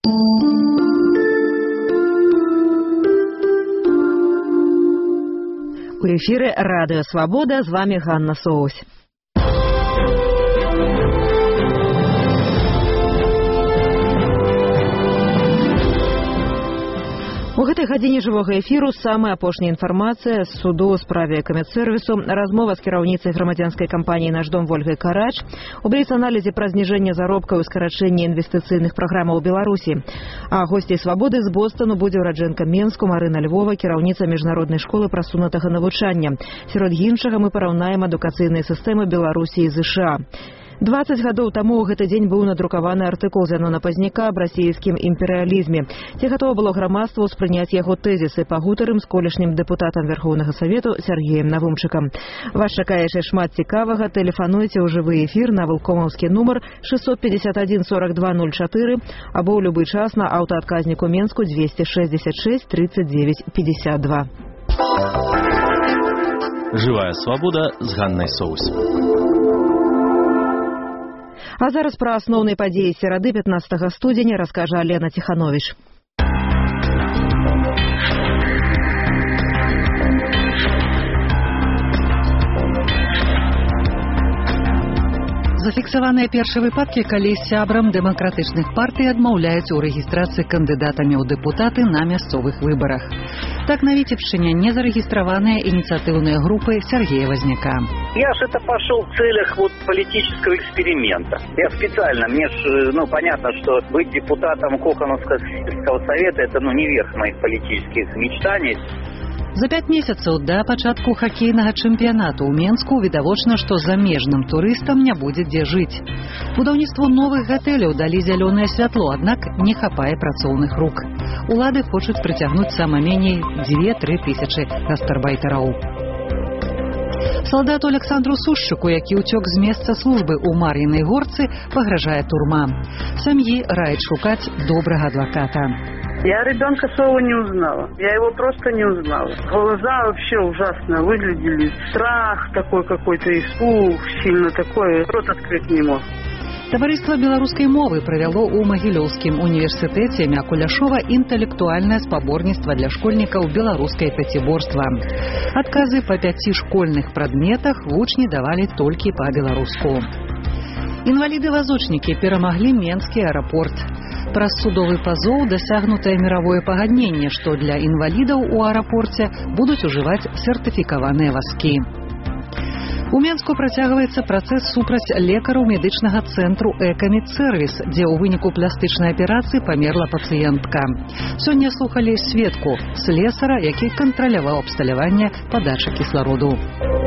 У эфире «Радио Свобода», з вами Ганна Соусь. У гэтай гадзіне жывога эфіру самая апошняя інфармацыя з суду ў справе Экамедсервісу, размова з кіраўніцай грамадзянскай кампаніі «Наш дом» Вольгай Карач, у бліц-аналізе пра зніжэнне заробкаў і скарачэнне інвестыцыйных праграмаў у Беларусі. А госцей «Свабоды» з Бостону будзе ураджэнка Менску Марына Львова, кіраўніца міжнароднай школы прасунутага навучання. Сярод іншага мы параўнаем адукацыйныя сістэмы Беларусі і ЗША. 20 гадоў таму ў гэты дзень быў надрукаваны артыкул Зянона Пазняка аб расійскім імперыялізме. Ці гатова было грамадства ўспрыняць яго тэзісы, пагутарым з колішнім дэпутатам Верхоўнага Савету Сергеем Навумчыкам. Вас чакае яшчэ шмат цікавага. Тэлефануйце ў жывы эфір на вулкомаўскі нумар 651 42 04 або ў любы час на аўтаадказніку Менску 266 39 52. Жывая свабода з Ганнай Соусь. А зараз пра асноўныя падзеі серады 15 студзеня раскажа Алена Ціхановіч. Зафіксаваныя першыя выпадкі, калі сябрам дэмакратычных партый адмаўляюць у рэгістрацыі кандыдатамі ў дэпутаты на мясцовых выбарах. Так на Витебщине не зарегистрированные инициативные группы Сергея Возняка. Я же это пошел в целях политического эксперимента. Я специально, мне понятно, что быть депутатом Кохановского сельского совета это не верх моих политических мечтаний. За 5 месяцаў да пачатку хакейнага чэмпіянату ў Менску відавочна, што замежным турыстам не будзе дзе жыць. Будаўніцтву новых гатэляў далі зялёнае святло, аднак не хапае працоўных рук. Улады хочуць прыцягнуць сама меней 2-3 тысячы гастарбайтараў. Салдату Александру Сушчыку, які ўцёк з месца службы ў Мар'інай Горцы, пагражае турма. Сям'і раяць шукаць добрага адваката. Я ребенка своего не узнала. Я его просто не узнала. Глаза вообще ужасно выглядели. Страх такой какой-то, испуг сильно такой. Рот открыть не мог. Таварыства беларускай мовы правяло ў Магілёўскім універсітэце імя Куляшова інтэлектуальнае спаборніцтва для школьнікаў беларускай пяціборства. Адказы па 5 школьных прадметах вучні давалі толькі па-беларуску. Інваліды-вазочнікі перамаглі Менскі аэрапорт. Праз судовы пазоў дасягнутае міравое пагадненне, што для інвалідаў у аэрапорце будуць ужываць сертыфікаваныя вазкі. У Менску працягваецца працэс супраць лекараў медычнага цэнтру «Экамедсервіс», дзе ў выніку пластычнай аперацыі памерла пацыентка. Сёння слухалі сведку, слесара, які кантраляваў абсталяванне падачы кіслароду.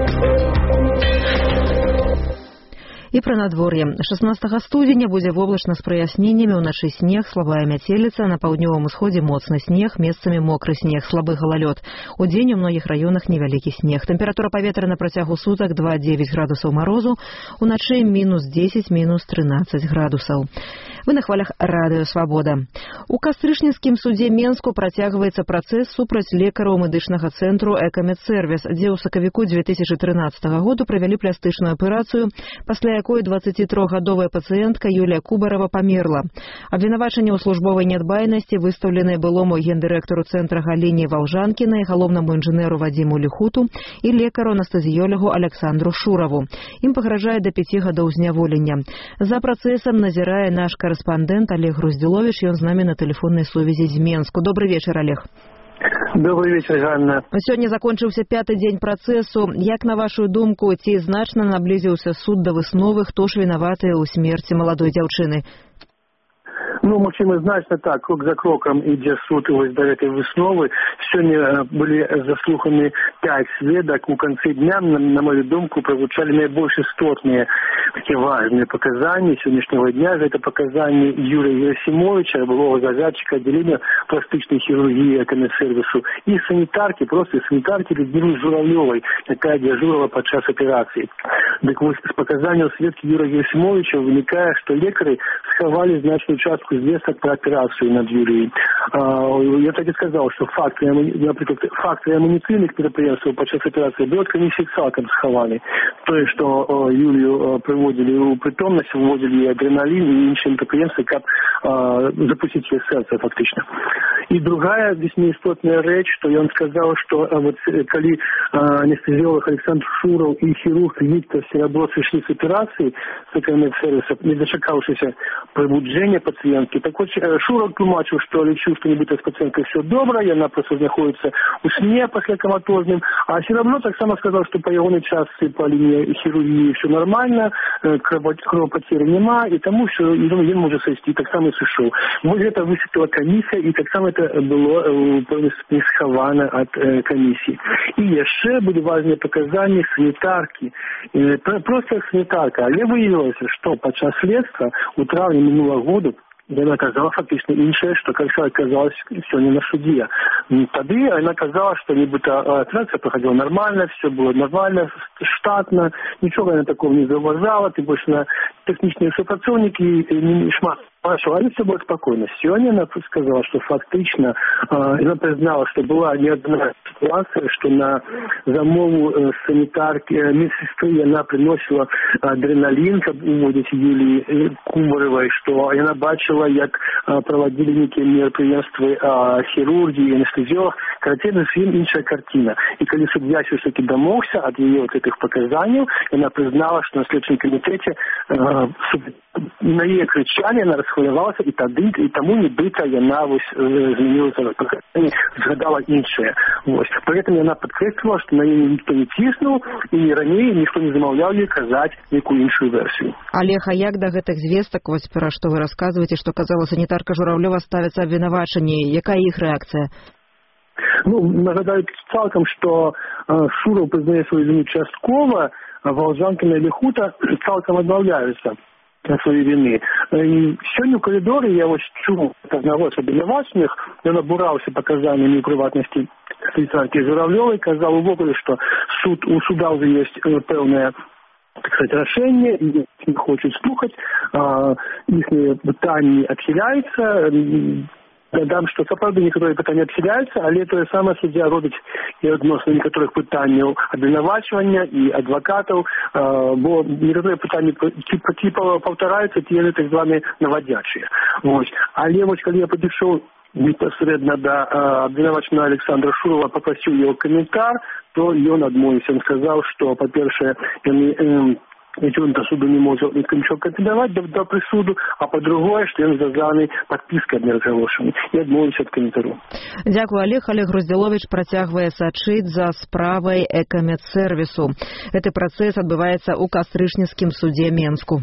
І пра надвор'е. 16 студзеня будзе воблачна з праясненнямі, уначы снег, слабая мяцеліца, на паўднёвым усходзе моцны снег, месцамі мокры снег, слабы галалёд. Удзень у многіх раёнах невялікі снег. Тэмпература паветра на працягу сутак 2-9 градусаў марозу, уначы -10, -13 градусаў. Вы на хвалях радыё «Свабода». У кастрычніцкім судзе Менску працягваецца працэс супраць лекараў медычнага цэнтру «Экамедсервіс», дзе ў сакавіку 2013 году правялі пластычную аперацыю, пасля якой 23-гадовая пацыентка Юлія Кубарова памерла. Абвінавачанне ў службовай нядбайнасці выстаўленае былому гендырэктару цэнтра Галіне Ваўжанкінай, галоўнаму інжынеру Вадзіму Ліхуту і лекару-анестэзіёлегу Александру Шураву. Ім пагражае да 5 гадоў зняволення. За працэсам назірае наш корэспандэнт Олег Груздзіловіч, ён з намі на тэлефоннай сувязі з Менску. Добрый вечер, Олег. Добрый вечер, Ганна. Сёння закончыўся 5-й дзень працэсу. Як, на вашу думку, ці значна наблізіўся суд да высновы, хто ж вінаваты ў смерці маладой дзяўчыны? Магчыма, значна так, крок за кроком ідзе суд вось да гэтай высновы. Сёння былі заслуханы 5 сведак. У канцы дня, на мою думку, прагучалі найбольш істотныя такія важныя паказанні сённяшняга дня. Гэта паказанні Юрія Герасімовича, былого заведчика аддзялення пластычнай хірургіі Экамедсервісу, і санітаркі, просто санітаркі Людмілы Журавлёвай, якая дзяжурала падчас аперацыі. Дык вось з паказанняў сведкі Юрія Герасімовича вынікае, што лекары схавалі значную частку известок про операцию над Юлией. Я так и сказал, что факты амуниционных мероприятий подчас операции Белокомиссии цалком сховали. То есть, что Юлию приводили у притомность, вводили ей адреналин и іншие мероприятия, как запустить ей сердце фактично. И другая весьма истотная речь, что он сказал, что вот когда анестезиолог Александр Шуров и хирург Виктор Серебро пришли с операции с ЭКМС-сервиса, не дочекавшись пробуджения пациентки, так вот Шуров тлумачил, что лечу, что нібито с пациенткой все добре, и она просто находится у сне после коматозным, а Серебро так само сказал, что по его части по линии хирургии все нормально, кровопотери нема, и тому, что он может сойти, так само и сошел. Вот это высветила комиссия, и так само это было не сховано от комиссии. И еще были важные показания санитарки. Просто санитарка. Але выявилось, что подчас следствия у травня минулого года она казала фактично іншае, што оказалось сёння на суде. Тады она казала, што нібыта операция проходила нормально, все было нормально, штатно, ничего она такого не заўважала, ты больше на техничные супрацоўнікі не шмат. Але все было спокойно. Сегодня она сказала, что фактично она признала, что была не одна ситуация, что на замову санитарки, медсестры она приносила адреналин, как уводить Юлии Кумаровой, что она бачила, как проводили некие мероприятия хирургии, анестезиолог. Картина совсем іншая картина. И когда судья все-таки домогся от ее вот этих показаний, она признала, что на следующем комитете на ее кричали, она расхвалявалася, и тады, и тому нібыта яна змянила показания, згадала іншае. Поэтому она подкреслила, что на нее никто не тиснул, и ранее никто не замовлял ей казать некую іншую версию. Олег, а як до гэтых звесток, про что вы рассказываете, что казала санитарка Журавлева ставится обвинувачение, якая их реакция? Нагадаю цалком, что Шуров признає свою вину частково, а Волжанкина и Лихута цалком отбавляются от своей вины. И сегодня в коридоре я чув одного з обвинувачених, він обурався показаннями приватности санитарки Журавлевой, казал увогуле, что у суда уже есть певное, так сказать, решение, и не хочет слухать, их питання обселяются. Додам, що сапраўды некаторыя пытанні адхіляюцца, але тое самае суддзя робіць і адносна некаторых пытанняў абвінавачвання і адвакатаў, бо некаторыя пытанні типа паўтараюцца, ці яны так званыя навадзячыя. Але калі я падышоў непасрэдна да абвінавачанага Александра Шурова, папрасіў яго каментар, то ён адмовіўся. Ён сказаў, што, па-першае, он до суду не может ничего кандидовать до присуду, а по-другое, что он звязаны подпиской адміргалошамі и адмовіўся ад каментару. Дякую, Олег. Олег Груздзіловіч працягвае сачыць за справай экамедсервису. Гэты працэс адбываецца ў кастрычніцкім судзе Менску.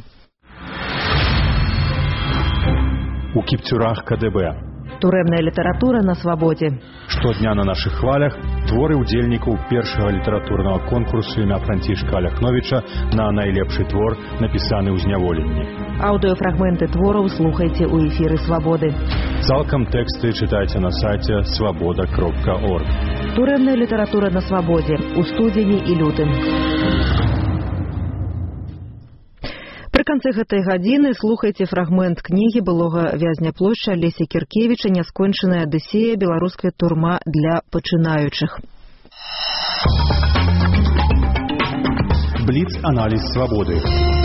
У кіпцюрах КДБ. Турэмная літаратура на свабодзе. Штодня на нашых хвалях творы ўдзельнікаў першага літаратурнага конкурсу імя Францішка Аляхновіча на найлепшы твор, напісаны ў зняволенні. Аўдыёфрагменты твораў слухайце ў эфіры Свабоды. Цалкам тэксты чытайце на сайце swaboda.org. Турэмная літаратура на свабодзе у студзені і лютым. Пры канцы гэтай гадзіны слухайце фрагмент кнігі былога вязня плошчы Алеся Кіркевіча «Няскончаная адысея. Беларуская турма для пачынаючых». Бліц-аналіз свабоды.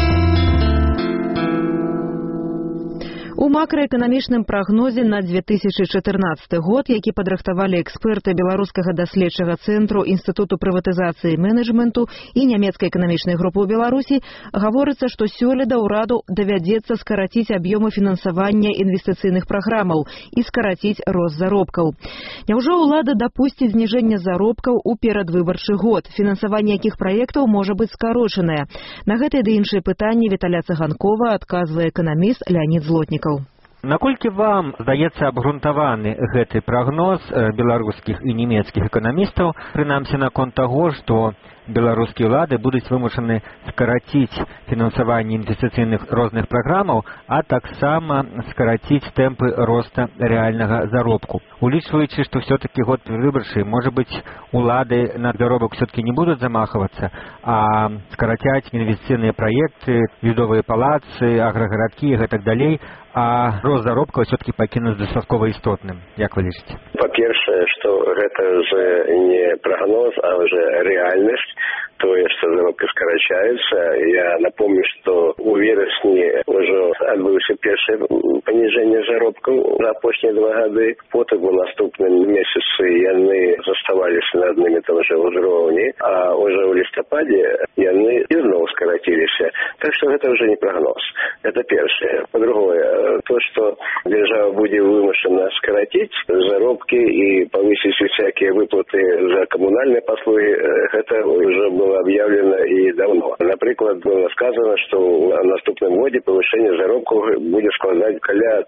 У макраэканамічным прагнозе на 2014 год, які падрыхтавалі эксперты Беларускага даследчага цэнтру Інстытуту прыватызацыі і менеджменту і нямецкай эканамічнай групы ў Беларусі, гаворыцца, што сёлета ўраду давядзецца скараціць аб'ёмы фінансавання інвестыцыйных праграмаў і скараціць рост заробкаў. Няўжо ўлада дапусціць зніжэння заробкаў у перадвыбарчы год, фінансаванне якіх праектаў можа быць скарочанае? На гэтыя ды іншыя пытанні Віталя Цыганкова адказвае эканаміст Леонід Злотнікаў. Наколькі вам здаецца абгрунтаваны гэты прагноз беларускіх і нямецкіх эканамістаў, прынамсі наконт таго, што беларускія ўлады будуць вымушаны скараціць фінансаванне інвестыцыйных розных праграмаў, а таксама скараціць тэмпы роста рэальнага заробку. Улічваючы, што все-таки год выбарчы, можа быць, улады на заробак все-таки не будуць замахвацца, а скарацяць інвестыцыйныя праекты, ледовыя палацы, аграгарадкі і гэтак далей, а рост заробкаў все-таки пакінуць дастаткова істотным. Як вы лічыце? Па-першае, што гэта ўжо не прагноз, а ўжо рэальнасць. Тое, што заробкі скарачаюцца. Я напомню, што у верасні ўжо адбыўся першае паніжэнне заробкаў за апошнія 2 гады. Потым у наступным месяцы яны заставаліся на адным і том жа ўзроўні, а ўжо ў лістападзе яны ізноў скараціліся. Так што гэта ўжо не прагноз. Это першае. Па-другое, то, што дзяржава будзе вымушана скараціць заробкі і павысіць усякія выплаты за камунальныя паслугі, гэта ўжо было объявлено и давно. Например, было сказано, что в наступном году повышение заработков будет складать около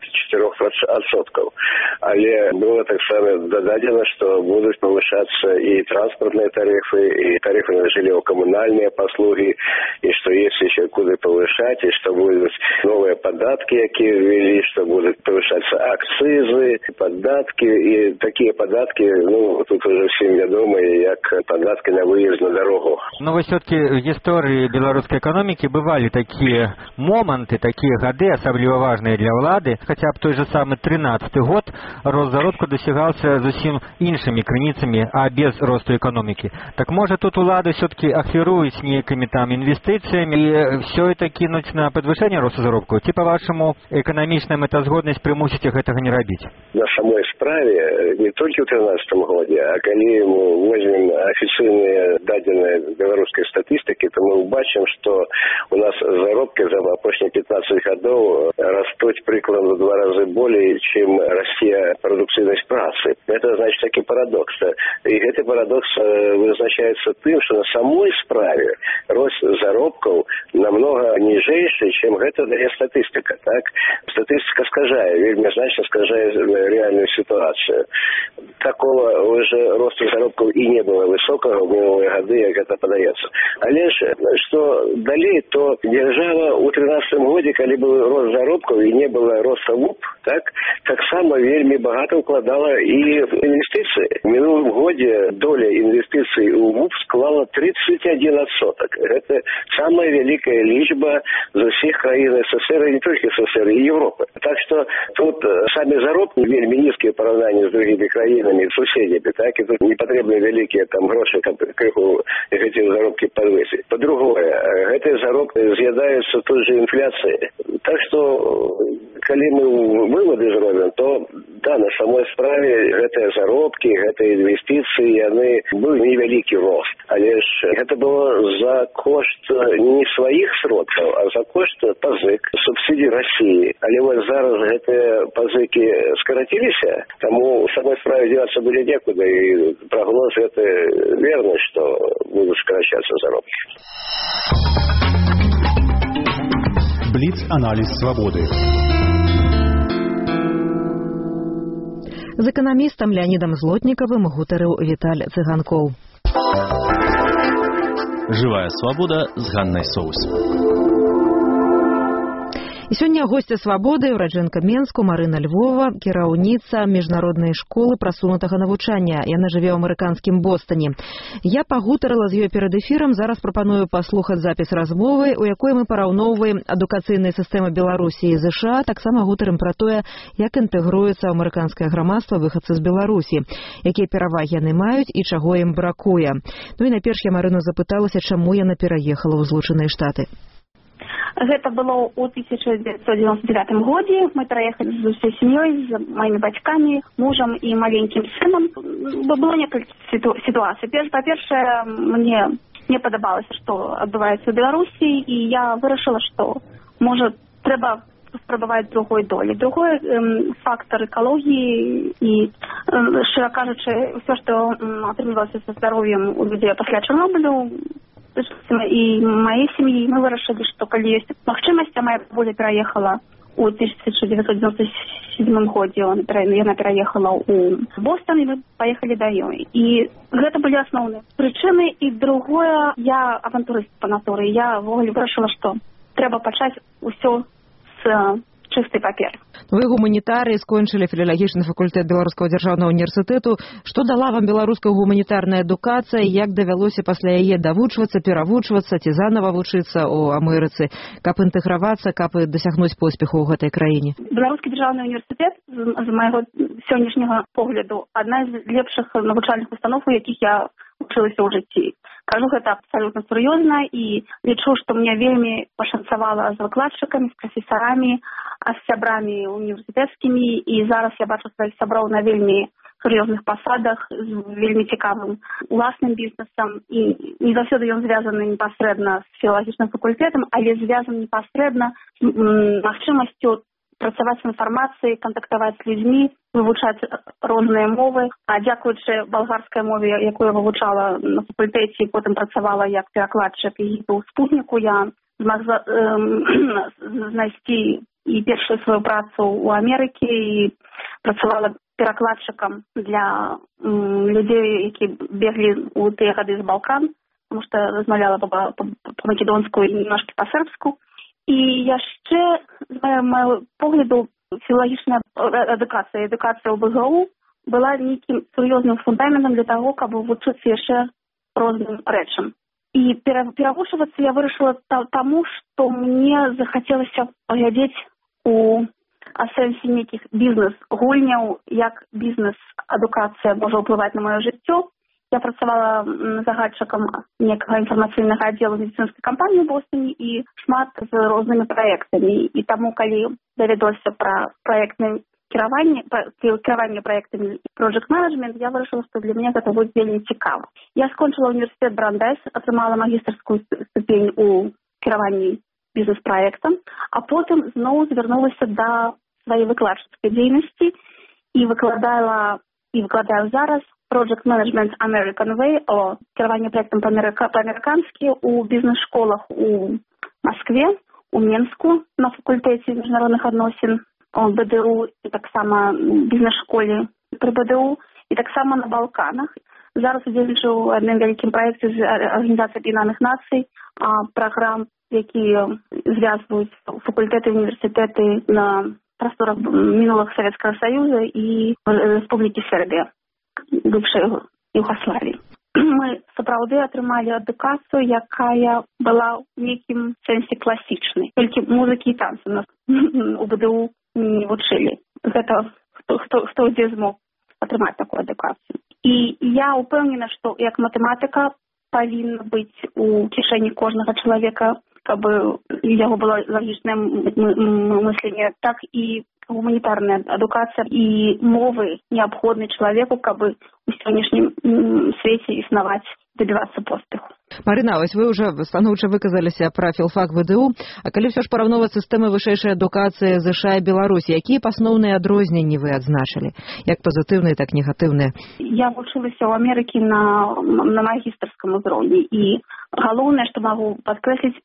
3-4%. Але было так само додано, что будут повышаться и транспортные тарифы, и тарифы на жилье-коммунальные послуги, и что есть еще куда повышать, и что будут новые податки, которые ввели, что будут повышаться акцизы, податки, и такие податки, ну, тут уже всем ведомо, как податки на выезд на дорогу. Ну, вось все-таки в истории белорусской экономики бывали такие моменты, такие годы, особливо важные для влады, хотя бы той же самый 13-й год рост заработка достигался зусім іншими крыніцамі, а без росту экономики. Так может тут влада все-таки ахвярует некими там инвестициями и все это кинуть на подвышение роста заработка? Ці, по-вашему, экономичная мэтазгоднасць прымусіць гэтага не рабіць? На самой справе, не только в 13 году, а когда мы возьмем официальные дадзеныя беларускай статыстыкі, то мы убачым, што у нас заробкі за апошнія 15 гадоў растуць прыкладна 2 разы болей, чым расце прадукцыйнасць працы. Это значит такі парадокс. І гэты парадокс вызначаецца тым, што на самой справе рост заробкаў намного ніжэйшы, чым гэта дае статыстыка. Так? Статыстыка скажае, вельмі значна скажае реальную ситуацию. Такого уже роста заробкаў і не было высокого в минулые годы, как это подается. Але ж, что далее, то держава у 13 году, когда был рост заробков и не было роста ВУП, так само вельми богато укладала и в инвестиции. В минулом году доля инвестиций у ВУП склала 31%. Это самая великая личба за всех краин СССР, и не только СССР, и Европы. Так что тут сами заробки вельми низкие в поравнании с другими краинами, соседями, так, и тут не потребны великие там гроши, там, крыху эти заробки подвысить. По-другое, эти заробки съедаются тут же инфляцией. Так что, когда мы выводы сделаем, то да, на самой справе это заробки, это инвестиции, они был невеликий рост. Але ж это было за кошт не своих сродков, а за кошт позык, субсидий России. Але вот зараз эти позыки скоротились, тому в самой справе деваться будет некуда, и прогноз это верно, что будут сокращаться заробки. Бліц-аналіз свабоды. З эканамістам Леонідам Злотнікавым гутарыў Віталь Цыганкоў. Жывая свабода з Ганнай Соус. І сёння госця свабоды, ураджэнка Менску Марына Львова, кіраўніца міжнароднай школы прасунутага навучання. Яна жыве ў амерыканскім Бостоне. Я пагутарыла з ёй перад эфірам, зараз прапаную паслухаць запіс размовы, у якой мы параўноўваем адукацыйныя сістэмы Беларусі і ЗША, таксама гутарым пра тое, як інтэгруецца ў амерыканскае грамадства выхадцы з Беларусі, якія перавагі яны маюць і чаго ім бракуе. Ну і найперш я Марыну запыталася, чаму яна пераехала ў Злучаныя Штаты. Гэта было ў 1999 годзе. Мы пераехалі з усей сям'ёй, з маімі бацькамі, мужам і маленькім сынам. Было некалькі сітуацый. Па-першае, мне не падабалася, што адбываецца ў Беларусі, і я вырашыла, што, можа, трэба спрабаваць другой долі. Другой фактор экалогіі і, шчыра кажучы, ўсё, што атрымлівалася са здароўем у людзей пасля Чарнобылю, і моей семьи, мы вырашылі, што калі ёсць магчымасць, а моя бабуля пераехала у 1997 годзе яна пераехала ў Бостон, і мы паехалі да ёй. І гэта былі асноўныя прычыны. І другое, я авантурыст па натуры. Я ввогуле вырашыла, што трэба пачаць усё з чыстай паперы. Вы гуманітарый, скончылі філалагічны факультэт Беларускага дзяржаўнага універсітэту. Што дала вам беларуская гуманітарная адукацыя, як давялося пасля яе давучвацца, перавучвацца ці занава вучыцца ў Амерыцы, каб інтэгравацца, каб дасягнуць поспеху ў гэтай краіне? Беларускі дзяржаўны універсітэт, з майго сённяшняга погляду, адна з лепшых навучальных установ, у якіх я вучылася ў жыцці. Кажу гэта абсалютна сур'ёзна і лічу, што мне вельмі пашанцавала з выкладчыкамі, з прафесарамі, з сябрамі універсітэцкімі, і зараз я бачу сваіх сяброў на вельмі сур'ёзных пасадах, з вельмі цікавым уласным бізнесам, і не заўсёды ён звязаны непасрэдна з філалагічным факультэтам, але звязаны непасрэдна з магчымасцю працаваць з інфармацыяй, кантактаваць з людзьмі, вывучаць розныя мовы. А дзякуючы балгарскай мове, якую я вывучала на факультэце, і потым працавала як перакладчык і ў спутніку, я змагла знайсці і першую сваю працу ў Амерыцы, і працавала перакладчыкам для людзей, які беглі ў тыя гады з Балкан, тому што размаўляла па-македонску і немножкі па-сербску. І яшчэ, з майго погляду, філалагічная адукацыя ў БГУ была нейкім сур'ёзным фундаментам для таго, каб вучыцца яшчэ розным рэчам. І перавучвацца я вырашыла таму, што мне захацелася паглядзець у сэнсе нейкіх бізнес-гульняў, як бізнес-адукацыя можа ўплываць на маё жыццё. Я працавала загадчыкам некага інфармацыйнага аддзелу медыцынскай кампаніі ў Бостоне і шмат з рознымі праектамі. І таму, калі даведалася пра праектнае кіраванне праектамі і project management, я вырашыла, што для мяне гэта будзе вельмі цікава. Я скончыла універсітэт Брандайс, атрымала магістарскую ступень у кіраванні бізнес-праектам, а потым зноў звярнулася да сваёй выкладчыцкай дзейнасці і выкладаю зараз Project Management American Way, о кіраванні праектам па-амерыканскі ў бізнес-школах у Маскве, у Менску на факультэце міжнародных адносін БДУ, і таксама бізнес-школе пры БДУ, і таксама на Балканах. Зараз удзельнічаю ў адным вялікім праекце з Арганізацыяй Аб'яднаных Нацый, праграм, якія звязваюць факультэты і універсітэты на прасторах мінулых Савецкага Саюза і Рэспублікі Сербія, бывшай Югославіі. Мы сапраўды атрымалі адукацыю, якая была ў нейкім сэнсе класічнай. Толькі музыкі і танцы нас у БДУ не вучылі. Гэта хто дзе змог атрымаць такую адукацыю. І я ўпэўнена, што як матэматыка павінна быць у кішэні кожнага чалавека, каб яго было лагічнае мысленне, так і гуманітарная адукацыя і мовы неабходны чалавеку, каб у сённяшнім свеце існаваць, дабівацца поспеху. Марына, вось вы ўжо станоўча выказаліся пра філфак ВДУ, а калі ўсё ж параўноўваць сістэмы вышэйшай адукацыі ЗША і Беларусі, якія асноўныя адрозненні вы адзначылі, як пазітыўныя, так негатыўныя? Я вучылася ў Амерыцы на магістарскім узроўні, і галоўнае, што магу падкрэсліць,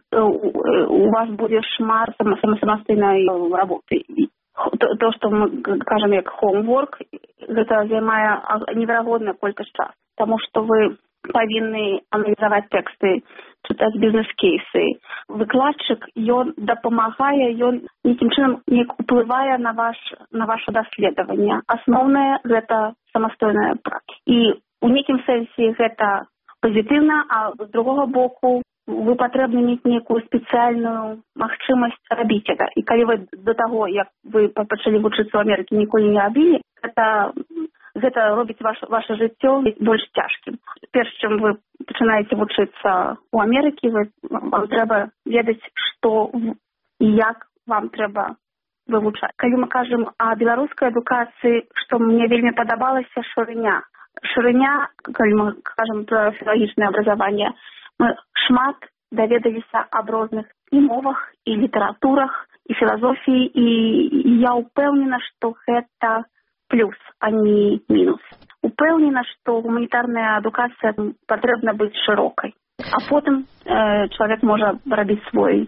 у вас будзе шмат самастойнай работы. То, што мы кажам як homework, гэта займае неверагодная колькасць часу, таму што вы павінны аналізаваць тэксты, чытаць бізнес-кейсы. Выкладчык, ён дапамагае, ён нейкім чынам уплывае на ваше даследаванне. Асноўнае гэта самастойная праца. І у нейкім сэнсе гэта пазітыўна, а з другога боку вы патрэбны мець нейкую спецыяльную магчымасць рабіць гэта. І калі вы да таго, як вы пачалі вучыцца ў Амерыцы, ніколі не рабілі, гэта робіць ваше жыццё больш цяжкім. Перш чым вы пачынаеце вучыцца ў Амерыцы, вам трэба ведаць, што і як вам трэба вывучаць. Калі мы кажам о беларускай адукацыі, што мне вельмі падабалася шырыня. Шырыня, калі мы кажам пра філалагічнае абразаванне, мы шмат даведаліся аб розных і мовах, і літаратурах, і філазофіі, і я ўпэўнена, што гэта плюс, а не мінус. Упэўнена, што гуманітарная адукацыя патрэбна быць шырокай. А потым чалавек можа рабіць свой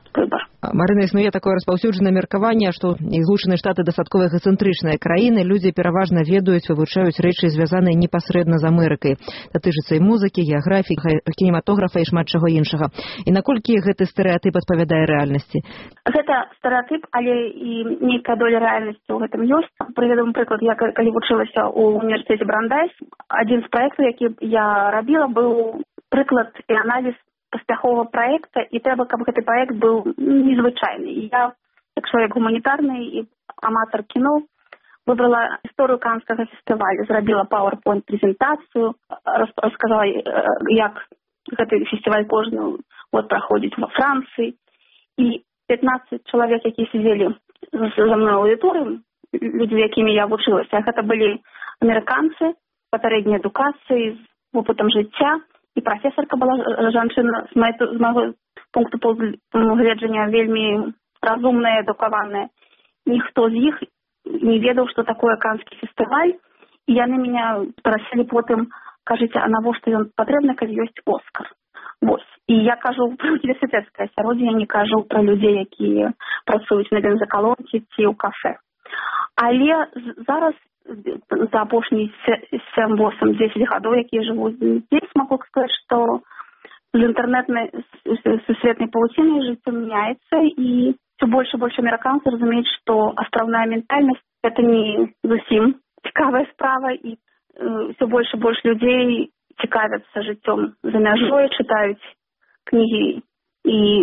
выбор. Марына, існуе такое распаўсюджанае меркаванне, што і Злучаныя Штаты дастаткова эгацэнтрычныя краіны, людзі пераважна ведаюць, вывучаюць рэчы, звязаныя непасрэдна з Амерыкай. Датычыцца і музыкі, геаграфіі, кінематографа і шмат чаго іншага. І наколькі гэты стэрэатып адпавядае рэальнасці? Гэта стэрэатып, але і нейкая доля рэальнасці ў гэтым ёсць. Прыведу прыклад, я калі вучылася ў універсітэце Брандайс, адзін з праектаў, які я рабіла, быў прыклад і аналіз паспяховага праекта, і трэба, каб гэты праект быў незвычайны. І я, як чалавек гуманітарны і аматар кіно, выбрала гісторыю канскага фестывалю, зрабіла PowerPoint-прэзентацыю, расказала, як гэты фестываль кожны год праходзіць ва Францыі. І 15 чалавек, якія сидзелі за мной аўдыторыі, людзі, з якімі я вучылася, гэта былі амерыканцы, папярэдняй адукацыі, з вопытам жыцця. І прафесарка была жанчына, з майго пункту гледжання, вельмі разумная, адукаваная. Ніхто з іх не ведаў, што такое Канскі фестываль. І яны мяне прасілі потым, кажыце, а навошта ён патрэбны, калі ёсць Оскар? Вось. І я кажу пра універсітэцкае асяроддзе, я не кажу пра людзей, якія працуюць на бензакалонцы ці ў кафе. Але зараз за апошнія 7, 8, 10 гадоў, якія жыву здесь, могу сказаць, што з інтэрнэтнай сусветнай павуцінай жыццё меняецца, і все больше и больше американцев разумеют, что островная ментальность – это не зусім цікавая справа, и все больше и больше людей цікавятся жыццём за мяжой, читают книги и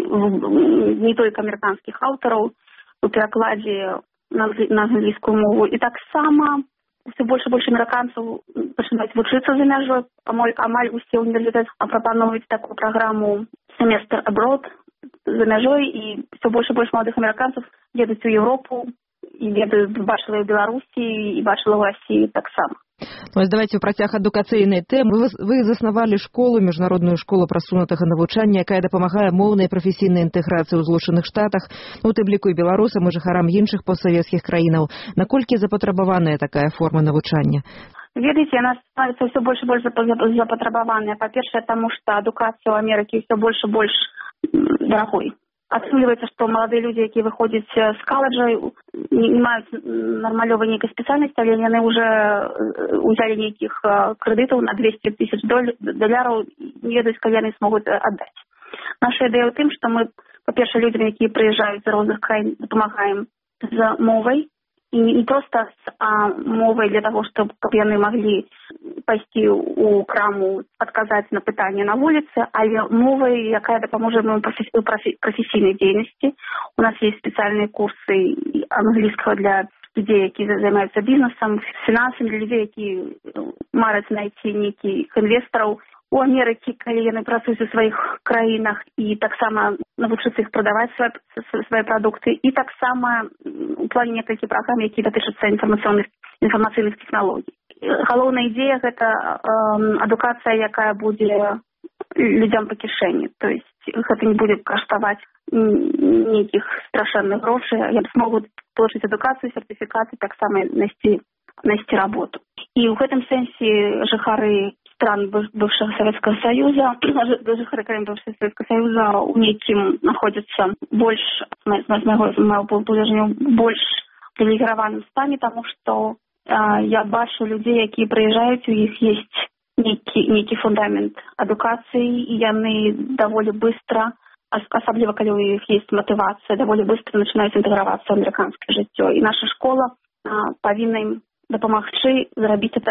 не только американских авторов у перакладзе на англійскую мову. И так само все больше и больше американцев начинают вучыцца за мяжой. Амаль усе университеты прапануюць такую программу «Семестр abroad» за мяжой, и все больше и больше молодых американцев едут в Европу, и бачила в Беларусі, и бачила в России так само. Ну, давайте ў працяг адукацыйнай тэмы. Вы заснавалі школу, міжнародную школу прасунутага навучання, якая дапамагае моўнай прафесійнай інтэграцыі ў Злучаных Штатах, у тым ліку і беларусам і жыхарам іншых постсавецкіх краінаў. Наколькі запатрабаваная такая форма навучання? Ведаеце, она становится все больше и больше запатрабаваная. По-першае, потому что адукацыя ў Амерыкі все больше и больше дорогой. Отсюливается, что молодые люди, которые выходят с колледжа, не имеют нормалёвой некой специальности, але яны уже взяли неких кредитов на 200 тысяч долларов, не ведаюць, калі яны смогут отдать. Наша идея в том, что мы, по-перше, людям, которые приезжают из разных краін, помогаем за мовой, и не просто мовой для того, чтобы яны могли пойти у краму, отказать на питание на улице, а мовой, якая допоможет ему профессийной деятельности. У нас есть специальные курсы английского для людей, которые занимаются бизнесом, финансами, для людей, которые марят найти неких инвесторов у Америки, калі яны працуюць у сваіх краінах, і таксама навучыцца іх прадаваць свае прадукты, і таксама у плане некалькі праграм, які датычацца інфармацыйных тэхналогій. Галоўная ідея гэта адукацыя, якая будзе людзям па кішэні. То есть гэта не будзе каштаваць нейкіх страшэнных грошай, яны смогуць получыць адукацыю, сертыфікаты, таксама найсці работу. І ў гэтым сэнсе жыхары стран бывшего Советского Союза, жыхары краін бывшего Советского Союза у нейкім находятся больше, с моего положения, больше в привилегированном стане, потому что я бачу людей, которые приезжают, у них есть некий фундамент адукации, и яны довольно быстро, особливо, когда у них есть мотивация, довольно быстро начинают интегрироваться в американское жыццё. И наша школа повинна им дапамагчы зрабіць это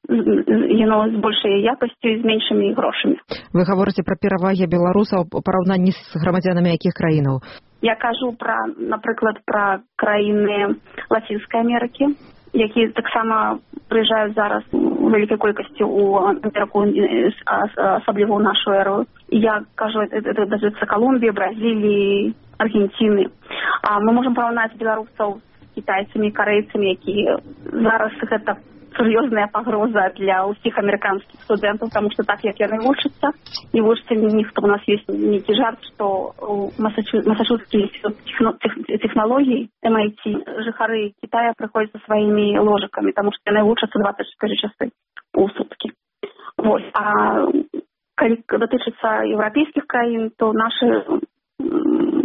з большай якасцю і з меншымі грошамі. Вы гаворыце пра перавагі беларусаў у параўнанні з грамадзянамі якіх краінаў? Я кажу напрыклад, пра краіны Лацінскай Амерыкі, якія таксама прыязджаюць зараз у вялікай колькасці ў Амерыку, асабліва ў нашу эру. Я кажу, это дажыцца Колумбіі, Бразіліі, Аргентины. Мы можам параўнаць беларусаў з кітайцамі, карэйцамі, якія зараз гэта серьезная погроза для всех американских студентов, потому что так, как яны вучатся, не вучатся никто. У нас есть некий жарт, что у Массачусетский институт технологий MIT жыхары Китая приходят со своими ложиками, потому что яны вучатся 24 часы у сутки. Вот. А калі датычыцца европейских краін, то наши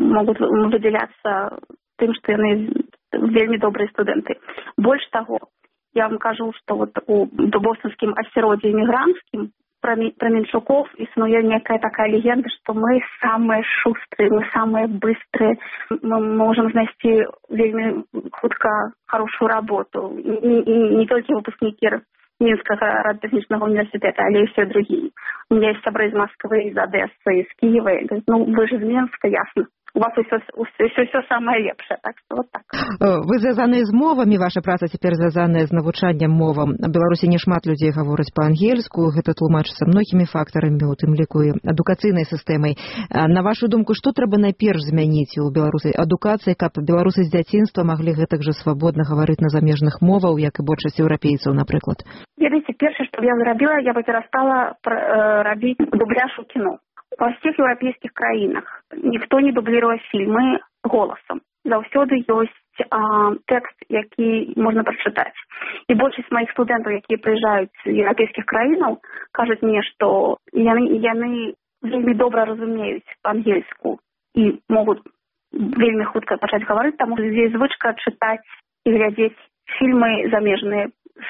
могуць выдзяляцца тым, што яны вельмі добрыя студэнты. Больш таго, я вам кажу, што вот у дубоўскім асяроддзі эмігранцкім про Менчуков існуе некая такая легенда, што мы самыя шустрыя, мы самыя быстрыя, мы можам знайсці вельмі хутка хорошую работу. І не толькі выпускнікі Минского радиотехнического университета, але и все другие. У меня есть сябры из Москвы, из Одессы, из Киева. Говорят, ну, вы же из Минска, ясно. У вас все самое лепшее, так что вот так. Вы звязаны з мовамі, ваша праца цяпер звязаная з навучаннем мовам. У Беларусі не шмат людзей гавораць па-ангельску, гэта тлумачыцца многімі фактарамі, у тым ліку і адукацыйнай сістэмай. На вашу думку, што трэба найперш змяніць у Беларусі адукацыі, каб беларусы з дзяцінства маглі гэтак жа свабодна гаварыць на замежных мовах, як і большасць еўрапейцаў, напрыклад? Ведаеце, першае, што я зрабіла, я бы перастала рабіць дубляж у кіно. Во всех европейских краінах ніхто не дубліруе фільмы голасам. Заўсёды ёсць тэкст, які можна прачытаць. І большасць маіх студэнтаў, якія прыязджаюць з еўрапейскіх краінаў, кажуць мне, што яны вельмі добра разумеюць па-ангельску і могуць вельмі хутка пачаць гаварыць, таму што здесь звычка чытаць і глядзець фільмы замежныя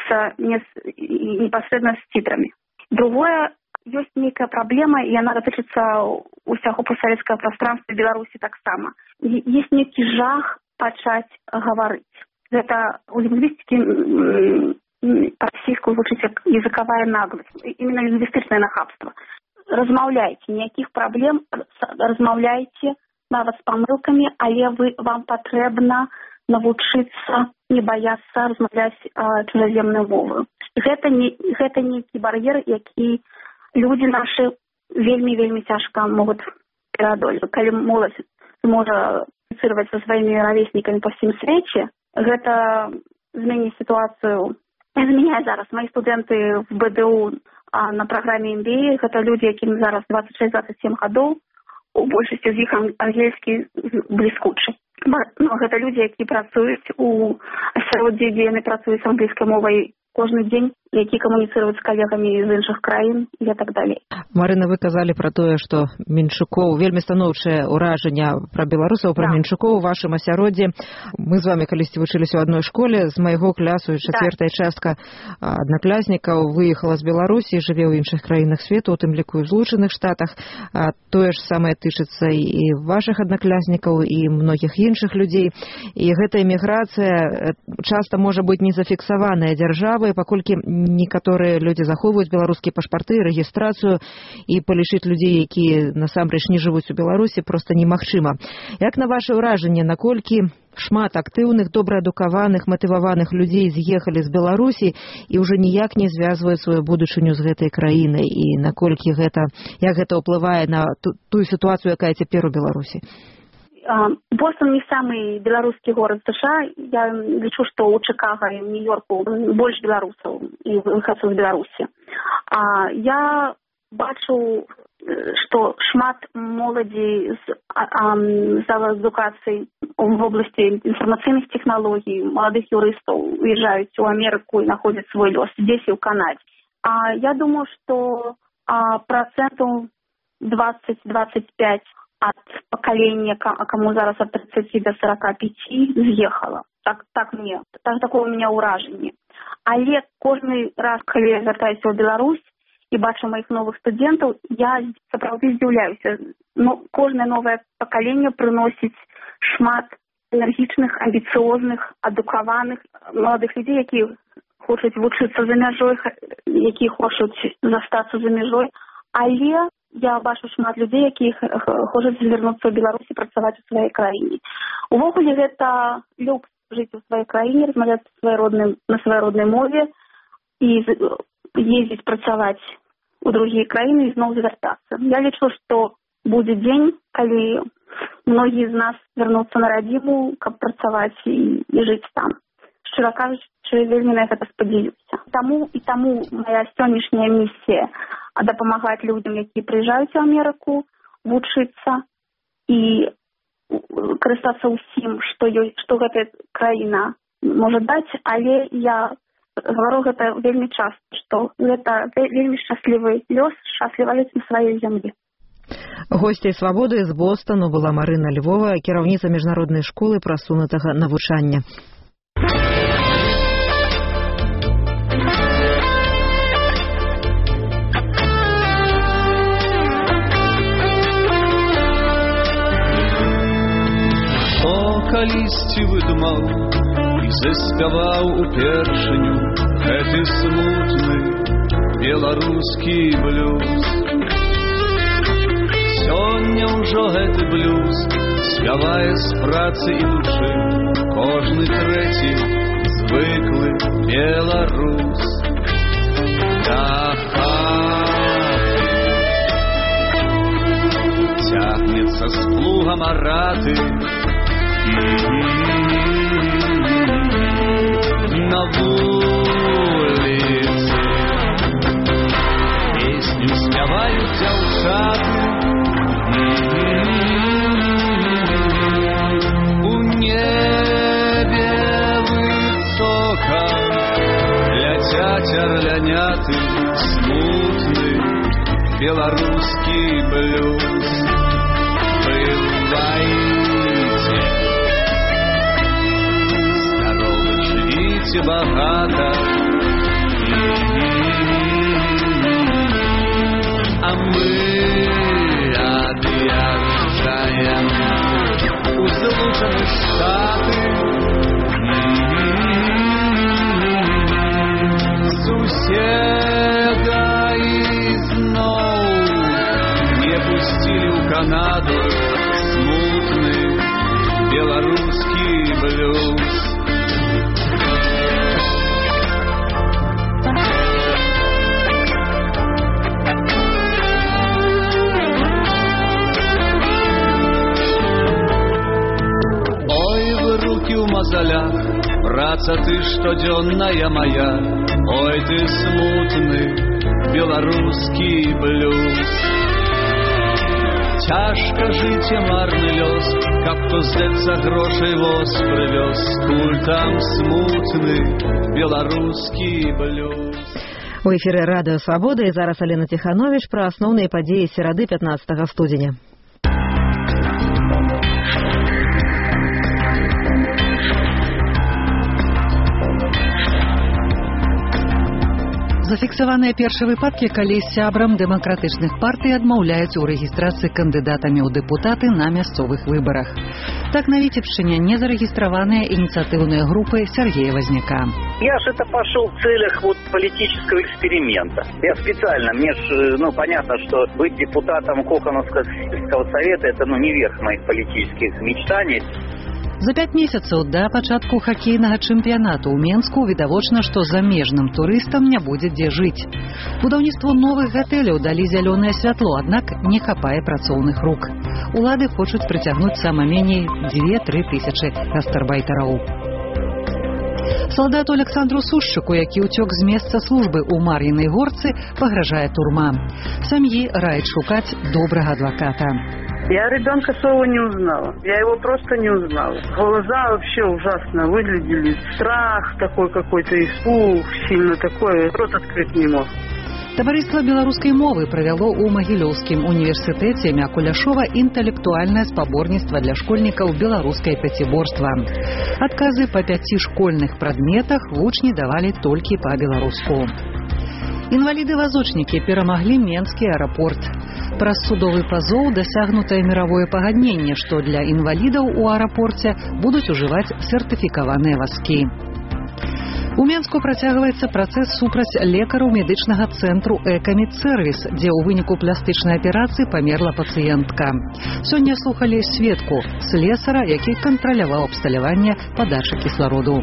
непасрэдна з титрамі. Другое, ёсць нейкая праблема, і яна датычыцца ўсяго постсавецкага прастранства Беларусі таксама. Есть нейкі жах пачаць гаварыць. Гэта у лінгвістыкі па-расійску вучыць языковая нагласць, именно лінгвістычнае нахабства. Размаўляйце, ніякіх праблем, размаўляйце нават з памылкамі, але вам патрэбна навучыцца не баяцца размаўляць чужаземнай мовай. Гэта нейкі бар'ер, які люди наши вельмі цяжка могуць пераадолець. Калі моладзь можа камуніцировать со своими ровесниками по всем свете, гэта зменіць ситуацию. Зменяе зараз. Мои студенты в БДУ на программе MBA, гэта люди, яким зараз 26-27 годов, у большасці з іх ангельскі бліскучы. Но гэта люди, які працуюць у асяроддзі, дзе яны працуюць з англійскай мовай кожны дзень, які камуніцыруюць з калегамі з іншых краін і так далей. Марына, вы казалі пра тое, што Менчукоў, вельмі станоўчае ўражанне пра беларусаў, пра Менчукоў у вашым асяроддзі. Мы з вамі калісьці вучыліся ў адной школе, з майго клясу чацвёртая частка аднакласнікаў выехала з Беларусі, жыве ў іншых краінах свету, у тым ліку і в Злучаных Штатах. Тое ж самае тычыцца і вашых аднакласнікаў, і многіх іншых людзей. І гэта эміграцыя часта можа быць не зафіксаваная дзяржавай, паколькі некаторыя людзі захоўваюць беларускія пашпарты, рэгістрацыю, і палічыць людзей, якія насамрэч не жывуць у Беларусі, проста немагчыма. Як на ваше ўражанне, наколькі шмат актыўных, добраадукаваных, матываваных людзей з'ехалі з Беларусі і ўжо ніяк не звязваюць сваю будучыню з гэтай краінай, і наколькі як гэта ўплывае на тую сітуацыю, якая цяпер у Беларусі? Бостон не самый белорусский город США. Я лечу, что у Чикаго и Нью-Йорку больше белорусов и выходцев из Беларуси. Я бачу, что шмат моладзі з адукацыяй в области информационных технологий, молодых юристов уезжают в Америку и находят свой лёс здесь и в Канаде. Я думаю, что процентов 20-25 от поколения, кому зараз от 30 до 45 з'ехала. Такое у меня ўражанне. Але кожны раз, калі я вяртаюся ў Беларусь і бачу моих новых студентаў, я сапраўды здзіўляюся. Кожнае новае пакаленне прыносіць шмат энергічных, амбіцыозных, адукаваных маладых людзей, якія хочуць вучыцца за мяжой, якія хочуць застацца за мяжой. Але я бачу шмат людзей, якія хочуць звярнуцца ў Беларусь і працаваць у сваёй краіне. Увогуле гэта люкс жыць у сваёй краіне, размаўляць на сваёй роднай мове і ездзіць працаваць у другія краіны і зноў звяртацца. Я лічу, што будзе дзень, калі многія з нас вярнуцца на радзіму, каб працаваць і жыць там. Шчыра кажучы, вельмі на гэта спадзяюся. Таму моя сённяшняя місія дапамагаць людзям, якія прыязджаюць у Амерыку, вучыцца і карыстацца ўсім, што гэтая краіна можа даць, але я гавару гэта вельмі часта, што гэта вельмі шчаслівы лёс, шчаслівы лёс на сваёй зямлі. Госцей «Свабоды» з Бостону была Марына Львова, кіраўніца міжнароднай школы прасунутага навучання. Калісьці выдумаў і заспяваў упершыню гэты смутны беларускі блюз. Сёння ўжо гэты блюз спявае з працы і душы кожны трэці звыклы беларус. Да хаты цягнецца з плугам араты, на вуліцы песню спяваюць дзяўчаты, у небе высока ляцяць арляняты, смутны беларускі блюз. Бывайце багата, а мы ад'язджаем у Злучаны Штаты. Суседа ізноў не пусцілі ў Канаду, смутны беларускі блюз. Праца ты штодзённая моя, ой ты смутны беларускі блюз. Цяжка жыць марны лёс, каб то здаецца грошай воз прывёз, скуль там смутны беларускі блюз. У эфіры радыё «Свабода» і зараз Алена Ціхановіч пра асноўныя падзеі серады 15 студзеня. Зафіксаваныя першыя выпадкі, калі сябрам дэмакратычных партый адмаўляюць у рэгістрацыі кандыдатамі ў дэпутаты на мясцовых выбарах. Так на Віцебшчыне не зарэгістраваныя ініцыятыўныя групы Сергея Возняка. Я ж это пошел в целях политического эксперимента. Я специально, мне ж, понятно, что быть депутатом Кохановского сельского совета, это, не верх моих политических мечтаний. За 5 месяцаў да пачатку хакейнага чэмпіянату ў Менску відавочна, што замежным турыстам не будзе дзе жыць. Будаўніцтву новых гатэляў далі зялёнае святло, аднак не хапае працоўных рук. Улады хочуць прыцягнуць сама меней 2-3 тысячы гастарбайтараў. Салдату Александру Сушчыку, які ўцёк з месца службы ў Мар'інай Горцы, пагражае турма. Сям'і раяць шукаць добрага адваката. Я ребенка своего не узнала. Я его просто не узнала. Глаза вообще ужасно выглядели. Страх такой какой-то, испуг сильно такой. Рот открыть не мог. Таварыства беларускай мовы правяло ў Магілёўскім універсітэце імя Куляшова інтэлектуальнае спаборніцтва для школьнікаў беларускае пяціборства. Адказы па 5 школьных прадметах вучні давалі толькі па-беларуску. Інваліды-вазочнікі перамаглі Менскі аэрапорт. Праз судовы пазоў дасягнутае міравое пагадненне, што для інвалідаў у аэрапорце будуць ужываць сертыфікаваныя вазкі. У Менску працягваецца працэс супраць лекараў медычнага цэнтру «Экамедсервіс», дзе ў выніку пластычнай аперацыі памерла пацыентка. Сёння слухалі сведку, слесара, які кантраляваў абсталяванне падачы кіслароду.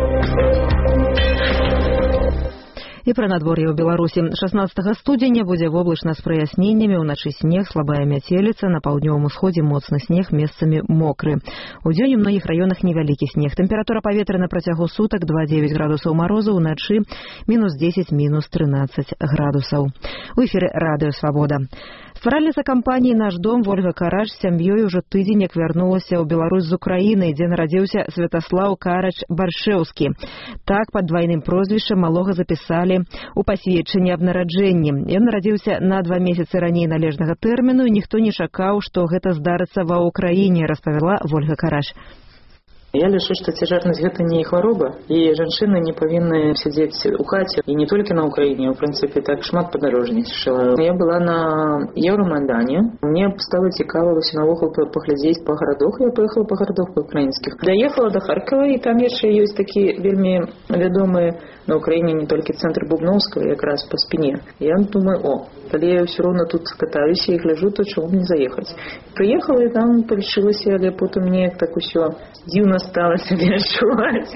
І пра надвор'е ў Беларусі. 16 студзеня будзе воблачна з праясненнямі, уначы снег, слабая мяцеліца, на паўднёвым усходзе моцны снег, месцамі мокры. Удзень у многіх раёнах невялікі снег. Тэмпература паветра на працягу сутак 2-9 градусаў марозу, уначы -10, -13 градусаў. У эфіры радыё «Свабода». Стваральніца кампаніі «Наш дом» Вольга Карач з сям'ёй ужо тыдзень як вярнулася ў Беларусь з Украіны, дзе нарадзіўся Святаслаў Карач Баршэўскі. Так пад двайным прозвішчам малога запісалі у пасведчанні аб нараджэнні. Ён нарадзіўся на 2 месяцы раней належнага тэрміну, і ніхто не чакаў, што гэта здарыцца ва Ўкраіне, распавяла Вольга Карач. Я лічу, што цяжарнасць гэта не хвароба, і жанчыны не павінны сядзець у хаце, і не толькі на Ўкраіне, у прынцыпе, так шмат падарожнічала. Я была на Еўрамайдане, мне стала цікава навокал паглядзець па гарадах, я паехала па гарадах па-украінскіх. Даехала да Харкова, і там яшчэ ёсць такі вельмі вядомы на Ўкраіне не толькі цэнтр Бубноўскага, якраз па спіне. Я думаю, калі я ўсё роўна тут катаюся і гляджу, то чаму не заехаць. Прыехала і там палічылася, але потым неяк так усё дзіўна стала сябе адчуваць.